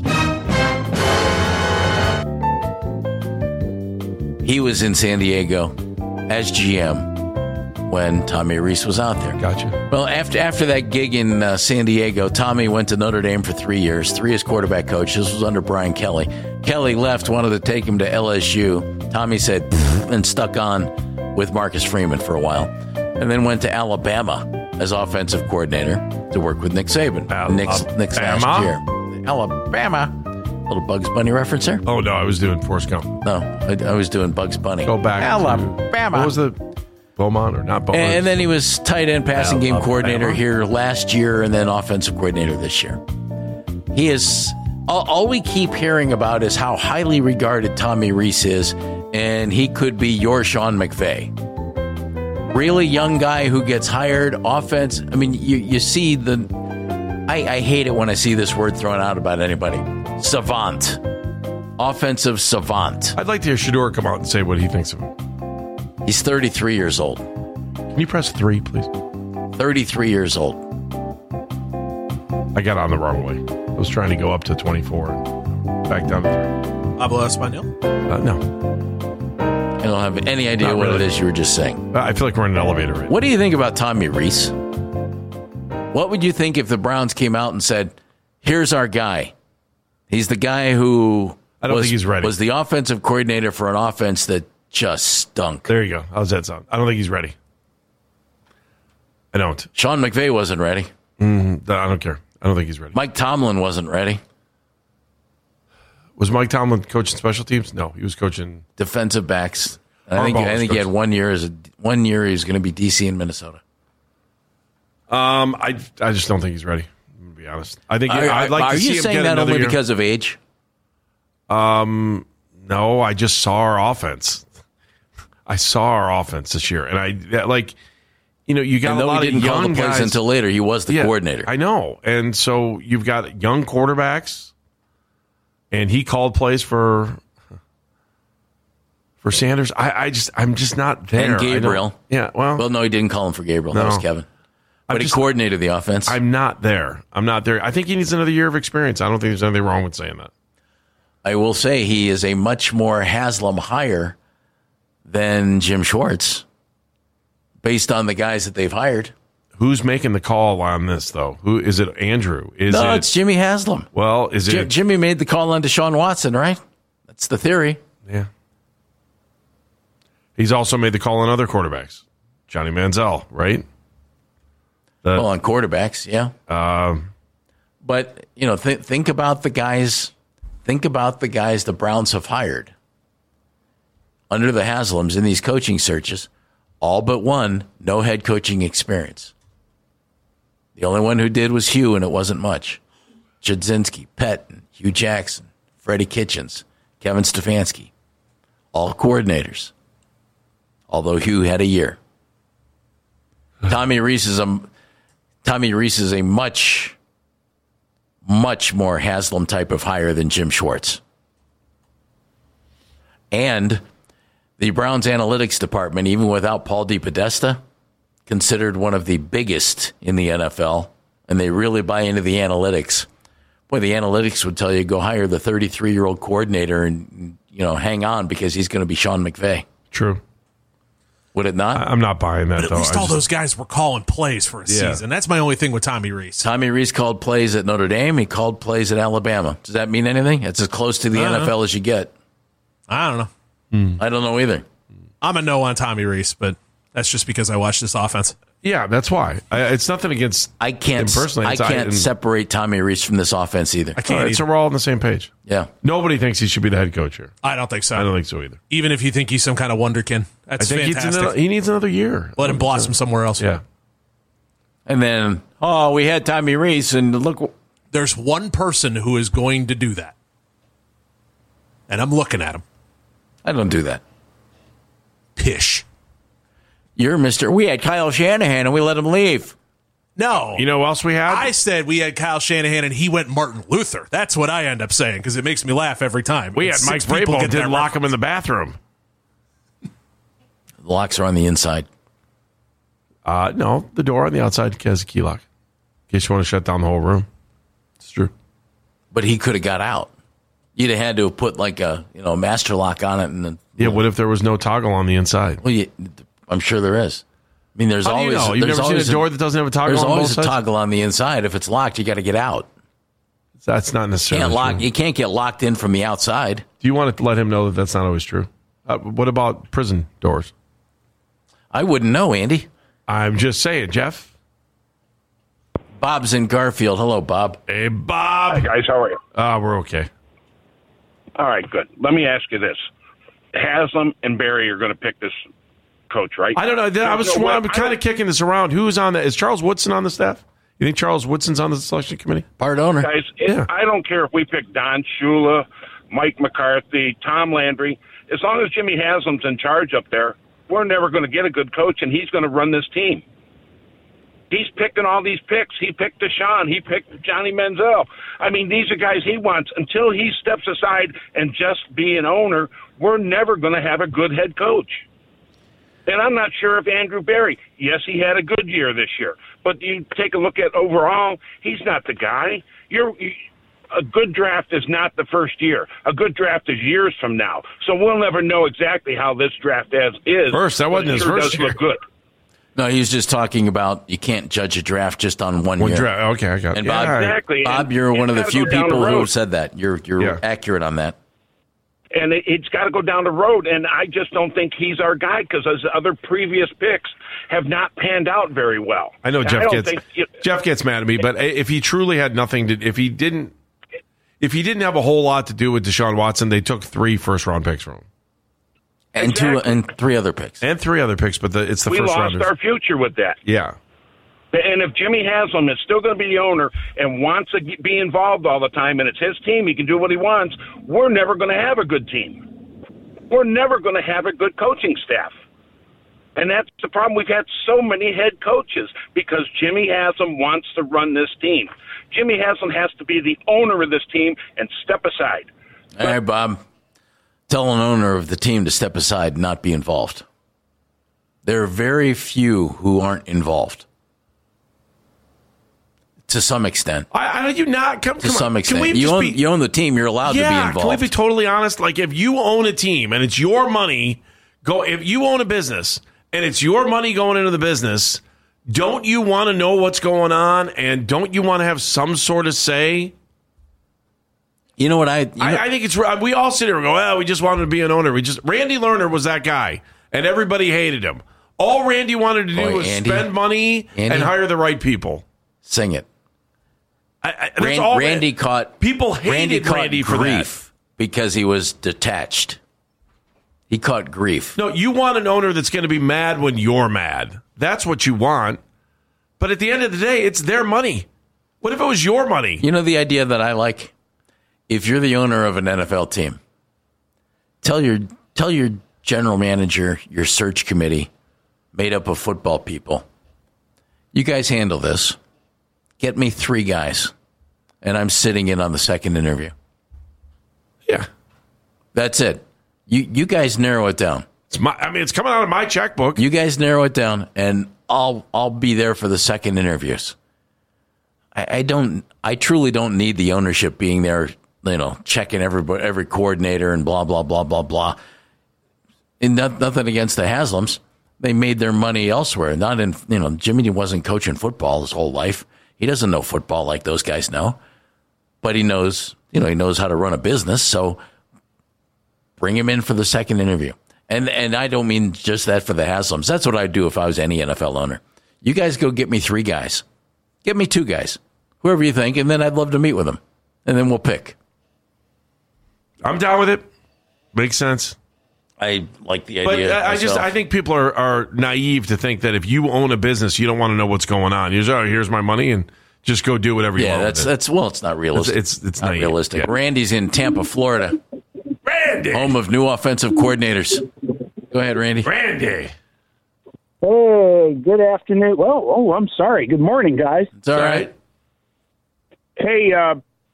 He was in San Diego as G M when Tommy Rees was out there. Gotcha. Well, after after that gig in uh, San Diego, Tommy went to Notre Dame for three years, three as quarterback coach. This was under Brian Kelly. Kelly left, wanted to take him to L S U. Tommy said, and stuck on with Marcus Freeman for a while. And then went to Alabama as offensive coordinator to work with Nick Saban. Alabama. Nick's, Nick's last year. Alabama. Little Bugs Bunny reference there? Oh, no, I was doing Forrest Gump. No, I, I was doing Bugs Bunny. Go back. Alabama. To, what was the Beaumont or not Beaumont? And, and then he was tight end passing Alabama. game coordinator here last year and then offensive coordinator this year. He is, all, all we keep hearing about is how highly regarded Tommy Rees is, and he could be your Sean McVay. Really young guy who gets hired, offense. I mean, you, you see the, I, I hate it when I see this word thrown out about anybody. Savant. Offensive savant. I'd like to hear Shador come out and say what he thinks of him. He's thirty-three years old. Can you press three, please? thirty-three years old. I got on the wrong way. I was trying to go up to twenty-four and back down to three. Habla Espanol? Uh, no. I don't have any idea Not what really. it is you were just saying. I feel like we're in an elevator right What do you think about Tommy Rees? What would you think if the Browns came out and said, here's our guy. He's the guy who I don't was, think he's ready. was the offensive coordinator for an offense that just stunk. There you go. How's that sound? I don't think he's ready. I don't. Sean McVay wasn't ready. Mm, I don't care. I don't think he's ready. Mike Tomlin wasn't ready. Was Mike Tomlin coaching special teams? No, he was coaching defensive backs. I Harbaugh think I was think he had coaching. one year as a, one year he was going to be D C in Minnesota. Um, I I just don't think he's ready. To be honest, I think Are, I'd like are to see you him saying get that another only year. because of age? Um, no, I just saw our offense. I saw our offense this year, and I like, you know, you got And a though lot he didn't of call young the plays guys until later, he was the Yeah, coordinator. I know, and so you've got young quarterbacks, and he called plays for for Sanders. I, I just, I'm just not there. And I don't- Gabriel. Yeah, well, Well, no, he didn't call him for Gabriel. That No. was Kevin. But he coordinated the offense. I'm not there. I'm not there. I think he needs another year of experience. I don't think there's anything wrong with saying that. I will say he is a much more Haslam hire than Jim Schwartz, based on the guys that they've hired. Who's making the call on this, though? Who is it? Andrew? Is no, it, it's Jimmy Haslam. Well, is it J- Jimmy made the call on Deshaun Watson, right? That's the theory. Yeah. He's also made the call on other quarterbacks. Johnny Manziel, right? The, well, on quarterbacks, yeah. Um, but you know, th- think about the guys. Think about the guys the Browns have hired under the Haslams in these coaching searches. All but one, no head coaching experience. The only one who did was Hugh, and it wasn't much. Judzinski, Pettin, Hugh Jackson, Freddie Kitchens, Kevin Stefanski, all coordinators. Although Hugh had a year. Tommy Reese is a Tommy Reese is a much, much more Haslam type of hire than Jim Schwartz. And the Browns analytics department, even without Paul DePodesta, considered one of the biggest in the N F L, and they really buy into the analytics. Boy, the analytics would tell you go hire the thirty-three-year-old coordinator and, you know, hang on because he's going to be Sean McVay. True. Would it not? I'm not buying that, but at though. least I all just, those guys were calling plays for a Yeah. season. That's my only thing with Tommy Reese. Tommy Reese called plays at Notre Dame. He called plays at Alabama. Does that mean anything? It's as close to the I don't N F L know. as you get. I don't know. I don't know either. I'm a no on Tommy Reese, but that's just because I watched this offense. Yeah, that's why. I, it's nothing against I can't. him personally. I It's- can't and- separate Tommy Reese from this offense either. I can't. All right, so either. we're all on the same page. Yeah. Nobody thinks he should be the head coach here. I don't think so. I don't think so either. Even if you think he's some kind of wonderkin, I that's think he's fantastic. another, he needs another year. Let him blossom somewhere else. Yeah. And then, oh, we had Tommy Reese, and look. There's one person who is going to do that. And I'm looking at him. I don't do that. Pish. You're Mister We had Kyle Shanahan, and we let him leave. No. You know who else we had? I said we had Kyle Shanahan and he went Martin Luther. That's what I end up saying because it makes me laugh every time. we had It's Mike six people Vrabel get did that lock him in reference. the bathroom. The locks are on the inside. Uh, no, the door on the outside has a key lock. In case you want to shut down the whole room. It's true. But he could have got out. You'd have had to have put like a you know master lock on it, and then, Yeah, what if there was no toggle on the inside? well, you, I'm sure there is. I mean, there's How do you always know? You've there's never seen a always door that doesn't have a toggle There's on always both a sides? toggle on the inside. If it's locked, you got to get out. That's not necessarily Can't lock. true. You can't get locked in from the outside. Do you want to let him know that that's not always true? Uh, what about prison doors? I wouldn't know, Andy. I'm just saying, Jeff. Bob's in Garfield. Hello, Bob. Hey, Bob. Hi, guys. How are you? Uh, we're okay. All right, good. Let me ask you this. Haslam and Barry are going to pick this coach, right? I don't know. I was There's no I'm way- kind of kicking this around. Who's on the? Is Charles Woodson on the staff? You think Charles Woodson's on the selection committee? Part owner. Guys, it, Yeah. I don't care if we pick Don Shula, Mike McCarthy, Tom Landry. As long as Jimmy Haslam's in charge up there, we're never going to get a good coach, and he's going to run this team. He's picking all these picks. He picked Deshaun. He picked Johnny Manziel. I mean, these are guys he wants. Until he steps aside and just be an owner, we're never going to have a good head coach. And I'm not sure if Andrew Barry, yes, he had a good year this year, but you take a look at overall, he's not the guy. You're you, a good draft is not the first year. A good draft is years from now. So we'll never know exactly how this draft is. is First, that but wasn't it his sure first does year. look good. No, he was just talking about you can't judge a draft just on one, One year. draft. Okay, I got it. And Yeah, Bob, all right. Exactly. Bob, And you're one of the it's few gotta go down people the who road. have said that. You're you're Yeah. accurate on that. And it, it's got to go down the road. And I just don't think he's our guy because his other previous picks have not panned out very well. I know And Jeff don't gets think you- Jeff gets mad at me, but if he truly had nothing to, if he didn't, if he didn't have a whole lot to do with Deshaun Watson, they took three first round picks from him And two Exactly. and three other picks. and three other picks, but the, it's the we first lost rounders. our future with that. Yeah, And if Jimmy Haslam is still going to be the owner and wants to be involved all the time, and it's his team, he can do what he wants, we're never going to have a good team. We're never going to have a good coaching staff. And that's the problem. We've had so many head coaches because Jimmy Haslam wants to run this team. Jimmy Haslam has to be the owner of this team and step aside. All right, Bob. Tell an owner of the team to step aside and not be involved. There are very few who aren't involved. To some extent. I, I you not come to come some on. extent. Can we You own, be, you own the team. You're allowed yeah, to be involved. Can we be totally honest? Like, if you own a team and it's your money, go. If you own a business and it's your money going into the business, don't you want to know what's going on, and don't you want to have some sort of say? You know what I? You know, I, I think it's. We all sit here and go, "Well, we just wanted to be an owner." We just Randy Lerner was that guy, and everybody hated him. All Randy wanted to do Boy, was Andy, spend money Andy, and hire the right people. Sing it. I, I, that's Rand, all Randy caught people hated Randy, caught Randy for grief that. because he was detached. He caught grief. No, you want an owner that's going to be mad when you're mad. That's what you want. But at the end of the day, it's their money. What if it was your money? You know the idea that I like? If you're the owner of an N F L team, tell your tell your general manager, your search committee, made up of football people, you guys handle this. Get me three guys, and I'm sitting in on the second interview. Yeah. That's it. You you guys narrow it down. It's my, I mean, it's coming out of my checkbook. You guys narrow it down, and I'll I'll be there for the second interviews. I, I don't. I truly don't need the ownership being there, you know, checking every every coordinator and blah blah blah blah blah. And not, nothing against the Haslams. They made their money elsewhere. Not in, you know, Jimmy wasn't coaching football his whole life. He doesn't know football like those guys know, but he knows, you know, he knows how to run a business. So bring him in for the second interview. And and I don't mean just that for the Haslams. That's what I'd do if I was any N F L owner. You guys go get me three guys. Get me two guys, whoever you think, and then I'd love to meet with them. And then we'll pick. I'm down with it. Makes sense. I like the But idea. I, I just I think people are, are naive to think that if you own a business, you don't want to know what's going on. You just, oh, here's my money, and just go do whatever you yeah, want. that's with it. that's well, it's not realistic. It's it's, it's not naive. realistic. Yeah. Randy's in Tampa, Florida. Randy, home of new offensive coordinators. Go ahead, Randy. Randy. Hey, good afternoon. Well, oh, I'm sorry. Good morning, guys. It's all right. Hey, uh,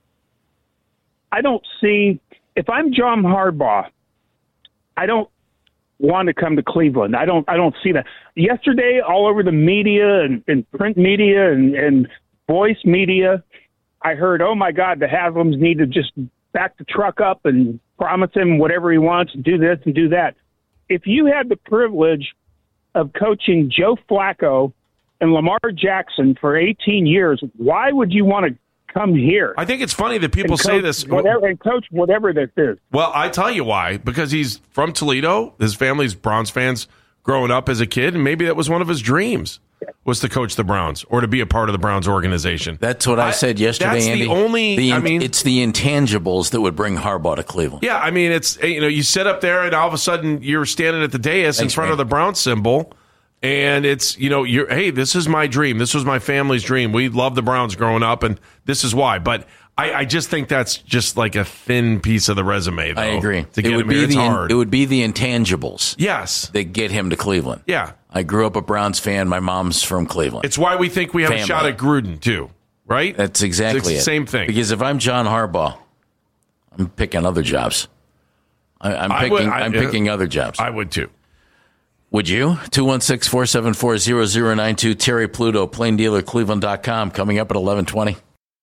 I don't see if I'm John Harbaugh, I don't want to come to Cleveland. I don't. I don't see that. Yesterday, all over the media and, and print media and, and voice media, I heard, "Oh my God, the Haslams need to just back the truck up and promise him whatever he wants, and do this and do that." If you had the privilege of coaching Joe Flacco and Lamar Jackson for eighteen years, why would you want to come here? I think it's funny that people say this. Whatever, and coach whatever this is. Well, I tell you why. Because he's from Toledo. His family's Browns fans growing up as a kid, and maybe that was one of his dreams, was to coach the Browns or to be a part of the Browns organization. That's what I, I said yesterday, that's Andy. The only, the, I mean, it's the intangibles that would bring Harbaugh to Cleveland. Yeah, I mean, it's, you know, you sit up there and all of a sudden you're standing at the dais Thanks, in front man. of the Browns symbol, and it's, you know, you're, hey, this is my dream. This was my family's dream. We loved the Browns growing up, and this is why. But I, I just think that's just like a thin piece of the resume, though. I agree. To get it would him be here, it's the hard. It would be the intangibles. Yes. That get him to Cleveland. Yeah. I grew up a Browns fan. My mom's from Cleveland. It's why we think we have Family. a shot at Gruden, too. Right? That's exactly it's the it. same thing. Because if I'm John Harbaugh, I'm picking other jobs. I, I'm I picking. would- I- I'm picking other jobs. I would too. Would you? two one six, four seven four, zero zero nine two. Terry Pluto, plain dealer cleveland dot com, coming up at eleven twenty.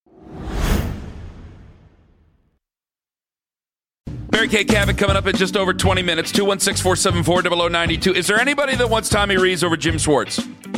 Barry K. Cavett coming up in just over twenty minutes. two one six, four seven four, zero zero nine two. Is there anybody that wants Tommy Rees over Jim Schwartz?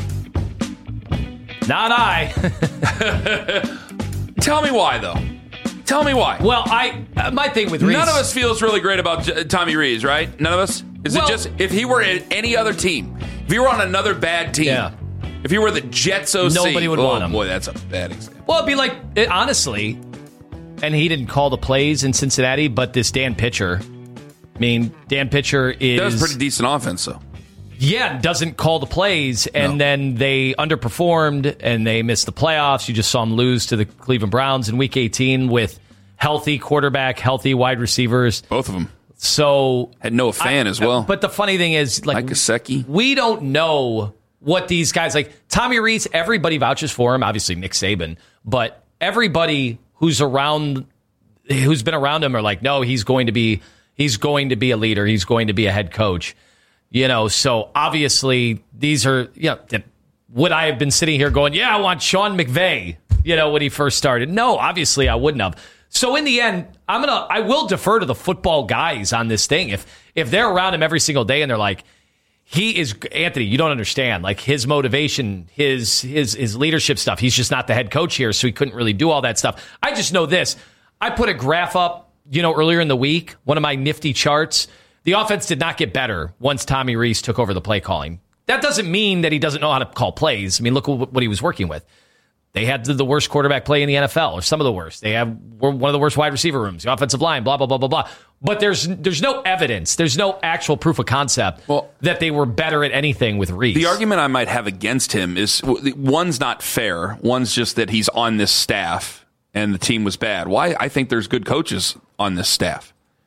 Not I. Tell me why, though. Tell me why. Well, I uh, my thing with Rees. None of us feels really great about J- Tommy Rees, right? None of us? Is Well- it just, if he were at any other team, if he were on another bad team, Yeah. if he were the Jets O C, Nobody would oh, want him. boy, that's a bad example. Well, it'd be like, it, honestly, and he didn't call the plays in Cincinnati, but this Dan Pitcher, I mean, Dan Pitcher is... That was pretty decent offense, though. Yeah, doesn't call the plays, and No. then they underperformed, and they missed the playoffs. You just saw them lose to the Cleveland Browns in Week eighteen with healthy quarterback, healthy wide receivers. Both of them. So... Had Noah Fan I- as well. But the funny thing is, like, Mike Gesicki. we don't know what these guys... Like, Tommy Rees, everybody vouches for him. Obviously, Nick Saban. But everybody who's around... who's been around him are like, no, he's going to be... He's going to be a leader. He's going to be a head coach. You know, so obviously these are, you know, would I have been sitting here going, yeah, I want Sean McVay? you know, when he first started. No, obviously I wouldn't have. So in the end, I'm gonna I will defer to the football guys on this thing. If if they're around him every single day and they're like, he is Anthony, you don't understand. Like his motivation, his his his leadership stuff. He's just not the head coach here, so he couldn't really do all that stuff. I just know this. I put a graph up, you know, earlier in the week, one of my nifty charts. The offense did not get better once Tommy Rees took over the play calling. That doesn't mean that he doesn't know how to call plays. I mean, look what he was working with. They had the worst quarterback play in the N F L, or some of the worst. They have one of the worst wide receiver rooms, the offensive line, blah, blah, blah, blah, blah. But there's there's no evidence. There's no actual proof of concept well, that they were better at anything with Rees. The argument I might have against him is, one's not fair. One's just that he's on this staff and the team was bad. Why? I think there's good coaches on this staff.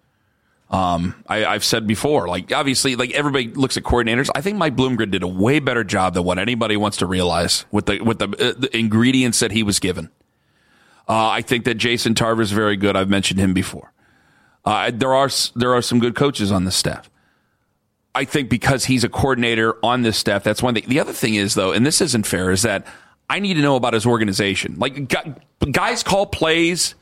Um, I, I've said before, like obviously, like everybody looks at coordinators. I think Mike Bloomgren did a way better job than what anybody wants to realize with the with the, uh, the ingredients that he was given. Uh, I think that Jason Tarver is very good. I've mentioned him before. Uh, there are there are some good coaches on this staff. I think because he's a coordinator on this staff, that's one thing. The other thing is though, and this isn't fair, is that I need to know about his organization. Like guys call plays.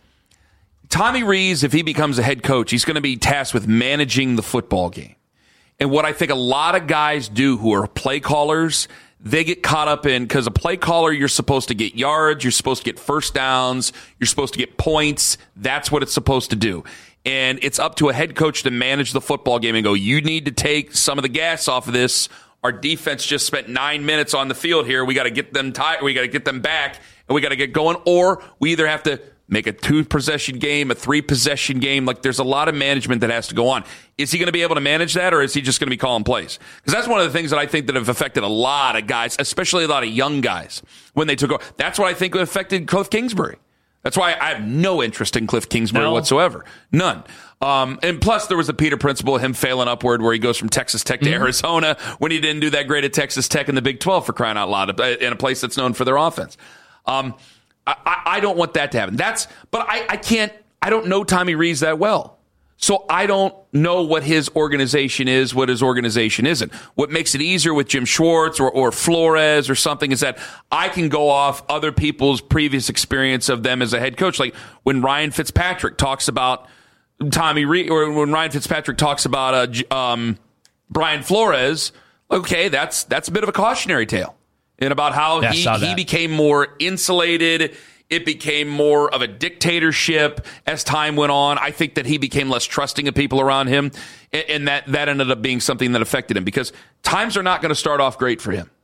Tommy Rees, if he becomes a head coach, he's going to be tasked with managing the football game. And what I think a lot of guys do who are play callers, they get caught up in, because a play caller, you're supposed to get yards, you're supposed to get first downs, you're supposed to get points. That's what it's supposed to do. And it's up to a head coach to manage the football game and go, you need to take some of the gas off of this. Our defense just spent nine minutes on the field here. We got to get them tight. We got to get them back, and we got to get going. Or we either have to make a two-possession game, a three-possession game. Like, there's a lot of management that has to go on. Is he going to be able to manage that, or is he just going to be calling plays? Because that's one of the things that I think that have affected a lot of guys, especially a lot of young guys, when they took over. That's what I think affected Cliff Kingsbury. That's why I have no interest in Cliff Kingsbury no. whatsoever. None. Um, and plus, there was the Peter principle, him failing upward, where he goes from Texas Tech to mm-hmm. Arizona when he didn't do that great at Texas Tech in the Big twelve, for crying out loud, in a place that's known for their offense. Um I, I don't want that to happen. That's, but I, I can't, I don't know Tommy Rees that well. So I don't know what his organization is, what his organization isn't. What makes it easier with Jim Schwartz or, or Flores or something is that I can go off other people's previous experience of them as a head coach. Like when Ryan Fitzpatrick talks about Tommy Rees, or when Ryan Fitzpatrick talks about uh, um, Brian Flores, okay, that's, that's a bit of a cautionary tale. And about how yeah, he, he became more insulated. It became more of a dictatorship as time went on. I think that he became less trusting of people around him. And, and that, that ended up being something that affected him, because times are not going to start off great for him.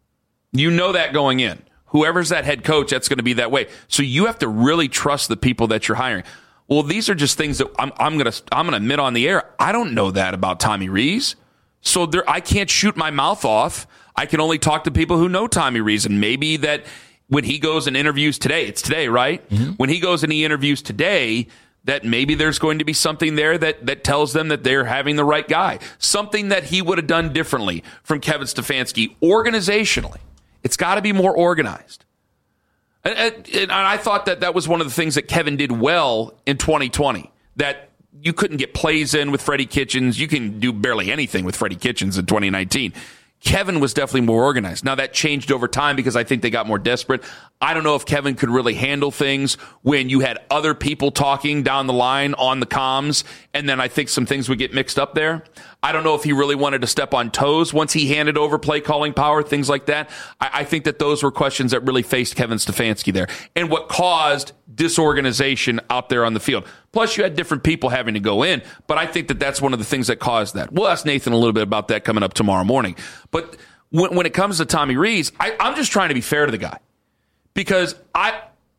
You know that going in. Whoever's that head coach, that's going to be that way. So you have to really trust the people that you're hiring. Well, these are just things that I'm, I'm going to I'm going to admit on the air. I don't know that about Tommy Rees. So there, I can't shoot my mouth off. I can only talk to people who know Tommy Rees, and maybe that when he goes and interviews today, it's today, right? Mm-hmm. When he goes and he interviews today, that maybe there's going to be something there that, that tells them that they're having the right guy. Something that he would have done differently from Kevin Stefanski organizationally. It's got to be more organized. And, and, and I thought that that was one of the things that Kevin did well in twenty twenty, that you couldn't get plays in with Freddie Kitchens. You can do barely anything with Freddie Kitchens in twenty nineteen. Kevin was definitely more organized. Now, that changed over time because I think they got more desperate. I don't know if Kevin could really handle things when you had other people talking down the line on the comms, and then I think some things would get mixed up there. I don't know if he really wanted to step on toes once he handed over play calling power, things like that. I, I think that those were questions that really faced Kevin Stefanski there, and what caused disorganization out there on the field. Plus, you had different people having to go in, but I think that that's one of the things that caused that. We'll ask Nathan a little bit about that coming up tomorrow morning. But when, when it comes to Tommy Rees, I, I'm just trying to be fair to the guy, because I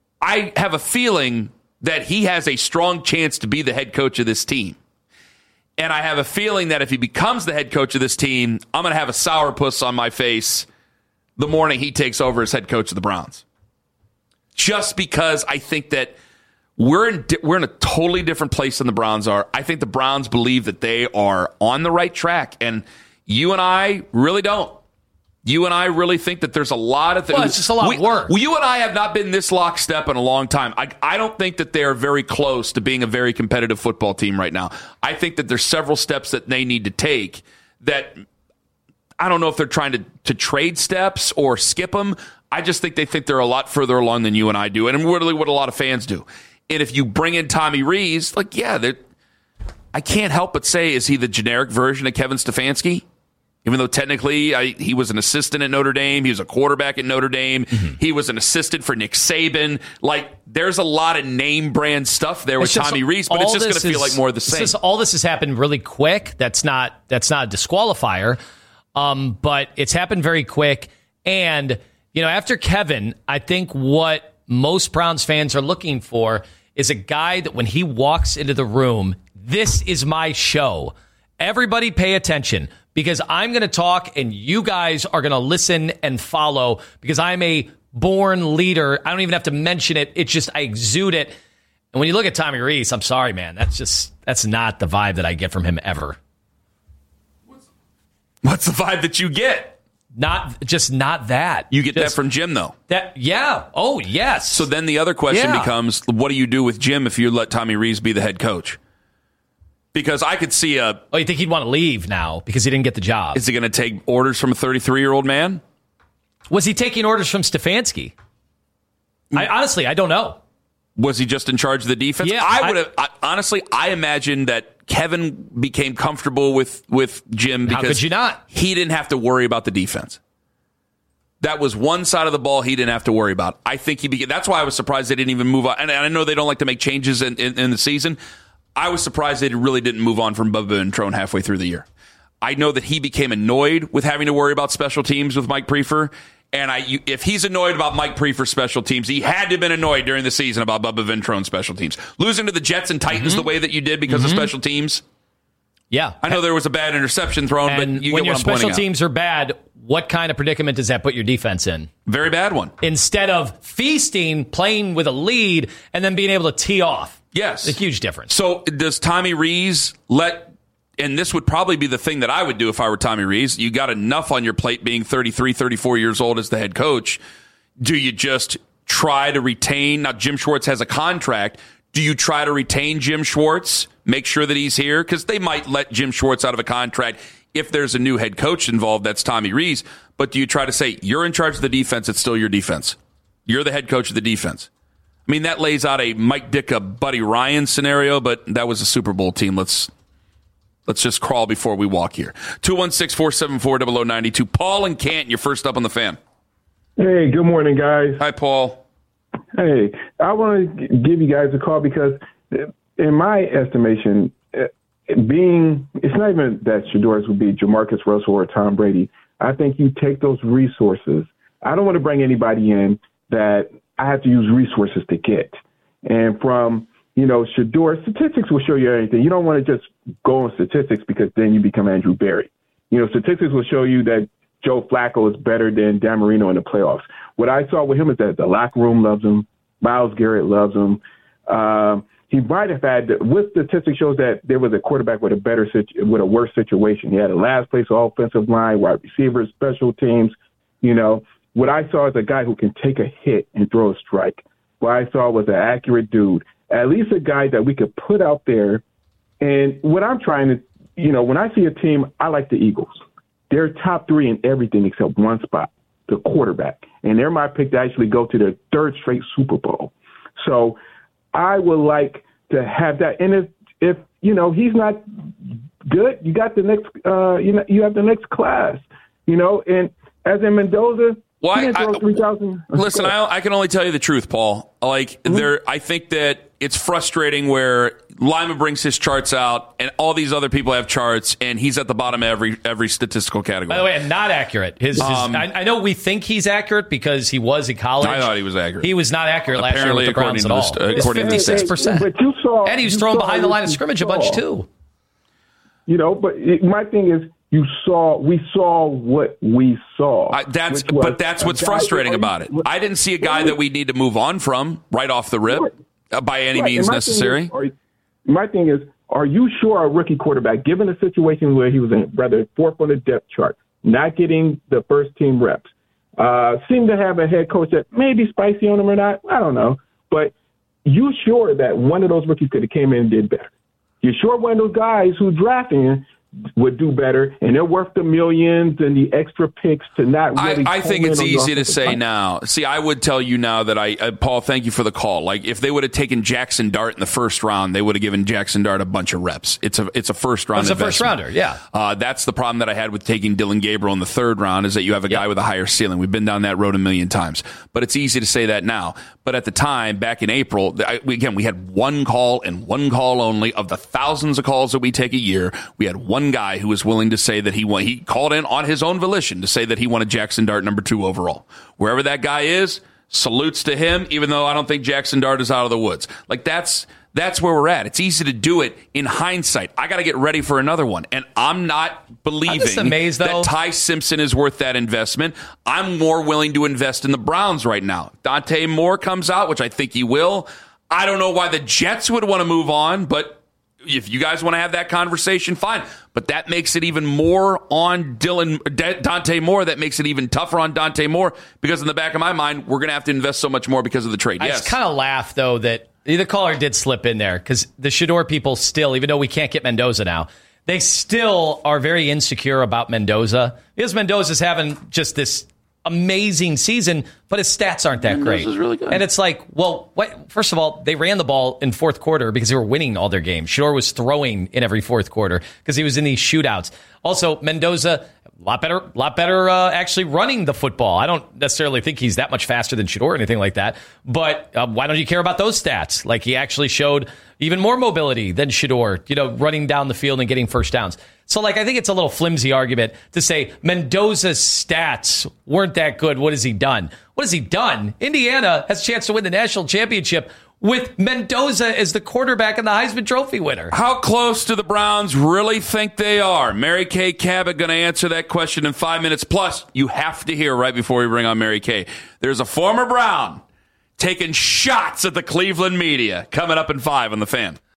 I have a feeling that he has a strong chance to be the head coach of this team. And I have a feeling that if he becomes the head coach of this team, I'm going to have a sourpuss on my face the morning he takes over as head coach of the Browns. Just because I think that we're in we're in a totally different place than the Browns are. I think the Browns believe that they are on the right track, and you and I really don't. You and I really think that there's a lot of things. Well, it's just a lot we, of work. You and I have not been this lockstep in a long time. I, I don't think that they are very close to being a very competitive football team right now. I think that there's several steps that they need to take that I don't know if they're trying to, to trade steps or skip them. I just think they think they're a lot further along than you and I do, and really what a lot of fans do. And if you bring in Tommy Rees, like, yeah, I can't help but say, is he the generic version of Kevin Stefanski? Even though technically I, he was an assistant at Notre Dame, he was a quarterback at Notre Dame, mm-hmm. he was an assistant for Nick Saban. Like, there's a lot of name brand stuff there with Tommy Rees, but it's just going to feel like more of the same. Just, all this has happened really quick. That's not that's not a disqualifier, um, but it's happened very quick. And you know, after Kevin, I think what most Browns fans are looking for is a guy that when he walks into the room, this is my show. Everybody pay attention, because I'm going to talk and you guys are going to listen and follow, because I'm a born leader. I don't even have to mention it. It's just I exude it. And when you look at Tommy Rees, I'm sorry, man. That's just that's not the vibe that I get from him ever. What's the vibe that you get? Not just not that. You get just, that from Jim, though. That yeah. Oh, yes. So then the other question yeah. becomes, what do you do with Jim if you let Tommy Rees be the head coach? Because I could see a... Oh, you think he'd want to leave now because he didn't get the job? Is he going to take orders from a thirty-three-year-old man? Was he taking orders from Stefanski? I honestly, I don't know. Was he just in charge of the defense? Yeah, I would have... I, honestly, I imagine that Kevin became comfortable with, with Jim because... How could you not? He didn't have to worry about the defense. That was one side of the ball he didn't have to worry about. I think he became... That's why I was surprised they didn't even move on. And I know they don't like to make changes in, in, in the season. I was surprised they really didn't move on from Bubba Ventrone halfway through the year. I know that he became annoyed with having to worry about special teams with Mike Priefer. And I, if he's annoyed about Mike Priefer's special teams, he had to have been annoyed during the season about Bubba Ventrone's special teams. Losing to the Jets and Titans mm-hmm. the way that you did because mm-hmm. of special teams. Yeah. I know there was a bad interception thrown, and but you when get your what I'm special pointing teams out. are bad, what kind of predicament does that put your defense in? Very bad one. Instead of feasting, playing with a lead, and then being able to tee off. Yes. A huge difference. So does Tommy Rees let, and this would probably be the thing that I would do if I were Tommy Rees, you got enough on your plate being thirty-three, thirty-four years old as the head coach. Do you just try to retain, now Jim Schwartz has a contract, do you try to retain Jim Schwartz, make sure that he's here? Because they might let Jim Schwartz out of a contract if there's a new head coach involved, that's Tommy Rees. But do you try to say, you're in charge of the defense, it's still your defense. You're the head coach of the defense. I mean, that lays out a Mike Ditka, Buddy Ryan scenario, but that was a Super Bowl team. Let's let's just crawl before we walk here. two one six, four seven four, zero zero nine two. Paul and Canton, you're first up on the Fan. Hey, good morning, guys. Hi, Paul. Hey, I want to give you guys a call because, in my estimation, being it's not even that Shedeur would be Jamarcus Russell or Tom Brady. I think you take those resources. I don't want to bring anybody in that I have to use resources to get. And from, you know, Shedeur, statistics will show you anything. You don't want to just go on statistics because then you become Andrew Berry. You know, statistics will show you that Joe Flacco is better than Dan Marino in the playoffs. What I saw with him is that the locker room loves him. Myles Garrett loves him. Um, he might have had, with statistics shows that there was a quarterback with a better, with a worse situation. He had a last place offensive line, wide receivers, special teams, you know. What I saw is a guy who can take a hit and throw a strike. What I saw was an accurate dude, at least a guy that we could put out there. And what I'm trying to, you know, when I see a team, I like the Eagles. They're top three in everything except one spot, the quarterback. And they're my pick to actually go to their third straight Super Bowl. So I would like to have that. And if, if you know, he's not good, you got the next, uh, you know, you have the next class, you know, and as in Mendoza, Well, I, I, listen, I, I can only tell you the truth, Paul. Like, mm-hmm. there, I think that it's frustrating where Lima brings his charts out and all these other people have charts, and he's at the bottom of every every statistical category. By the way, not accurate. His, his um, I, I know we think he's accurate because he was in college. I thought he was accurate. He was not accurate Apparently, last year with the Browns at all. St- according to fifty-six percent. But you saw, and he was throwing behind the line of scrimmage a bunch too. You know, but it, my thing is, you saw, we saw what we saw. I, that's, but that's what's frustrating about it. I didn't see a guy that we need to move on from right off the rip uh, by any right. means necessary. Thing is, are, my thing is, are you sure a rookie quarterback, given a situation where he was in rather fourth on the depth chart, not getting the first team reps, uh, seemed to have a head coach that may be spicy on him or not? I don't know. But you sure that one of those rookies could have came in and did better? You're sure one of those guys who drafting would do better, and they're worth the millions and the extra picks to not really. I, I think hone it's in on easy the to say offensive now. See, I would tell you now that I, uh, Paul, thank you for the call. Like, if they would have taken Jackson Dart in the first round, they would have given Jackson Dart a bunch of reps. It's a it's a first round. It's a investment. first rounder, yeah. Uh, that's the problem that I had with taking Dylan Gabriel in the third round, is that you have a guy with a higher ceiling. We've been down that road a million times, but it's easy to say that now. But at the time, back in April, I, we, again, we had one call and one call only. Of the thousands of calls that we take a year, we had one guy who was willing to say that he won. He called in on his own volition to say that he wanted Jackson Dart number two overall. Wherever that guy is, salutes to him, even though I don't think Jackson Dart is out of the woods. Like, that's that's where we're at. It's easy to do it in hindsight. I got to get ready for another one. And I'm not believing I'm just amazed, though. that Ty Simpson is worth that investment. I'm more willing to invest in the Browns right now. Dante Moore comes out, which I think he will. I don't know why the Jets would want to move on, but if you guys want to have that conversation, fine. But that makes it even more on Dylan Dante Moore. That makes it even tougher on Dante Moore, because in the back of my mind, we're going to have to invest so much more because of the trade. I Yes. just kind of laugh, though, that the caller did slip in there, because the Shedeur people still, even though we can't get Mendoza now, they still are very insecure about Mendoza, because Mendoza's having just this amazing season, but his stats aren't that Mendoza's great. really good. And it's like, well, what, first of all, they ran the ball in fourth quarter because they were winning all their games. Shedeur was throwing in every fourth quarter because he was in these shootouts. Also, Mendoza, a lot better, lot better uh, actually running the football. I don't necessarily think he's that much faster than Shedeur or anything like that, but uh, why don't you care about those stats? Like, he actually showed even more mobility than Shedeur, you know, running down the field and getting first downs. So, like, I think it's a little flimsy argument to say Mendoza's stats weren't that good. What has he done? What has he done? Indiana has a chance to win the national championship with Mendoza as the quarterback and the Heisman Trophy winner. How close do the Browns really think they are? Mary Kay Cabot going to answer that question in five minutes. Plus, you have to hear right before we bring on Mary Kay, there's a former Brown taking shots at the Cleveland media. Coming up in five on The Fan.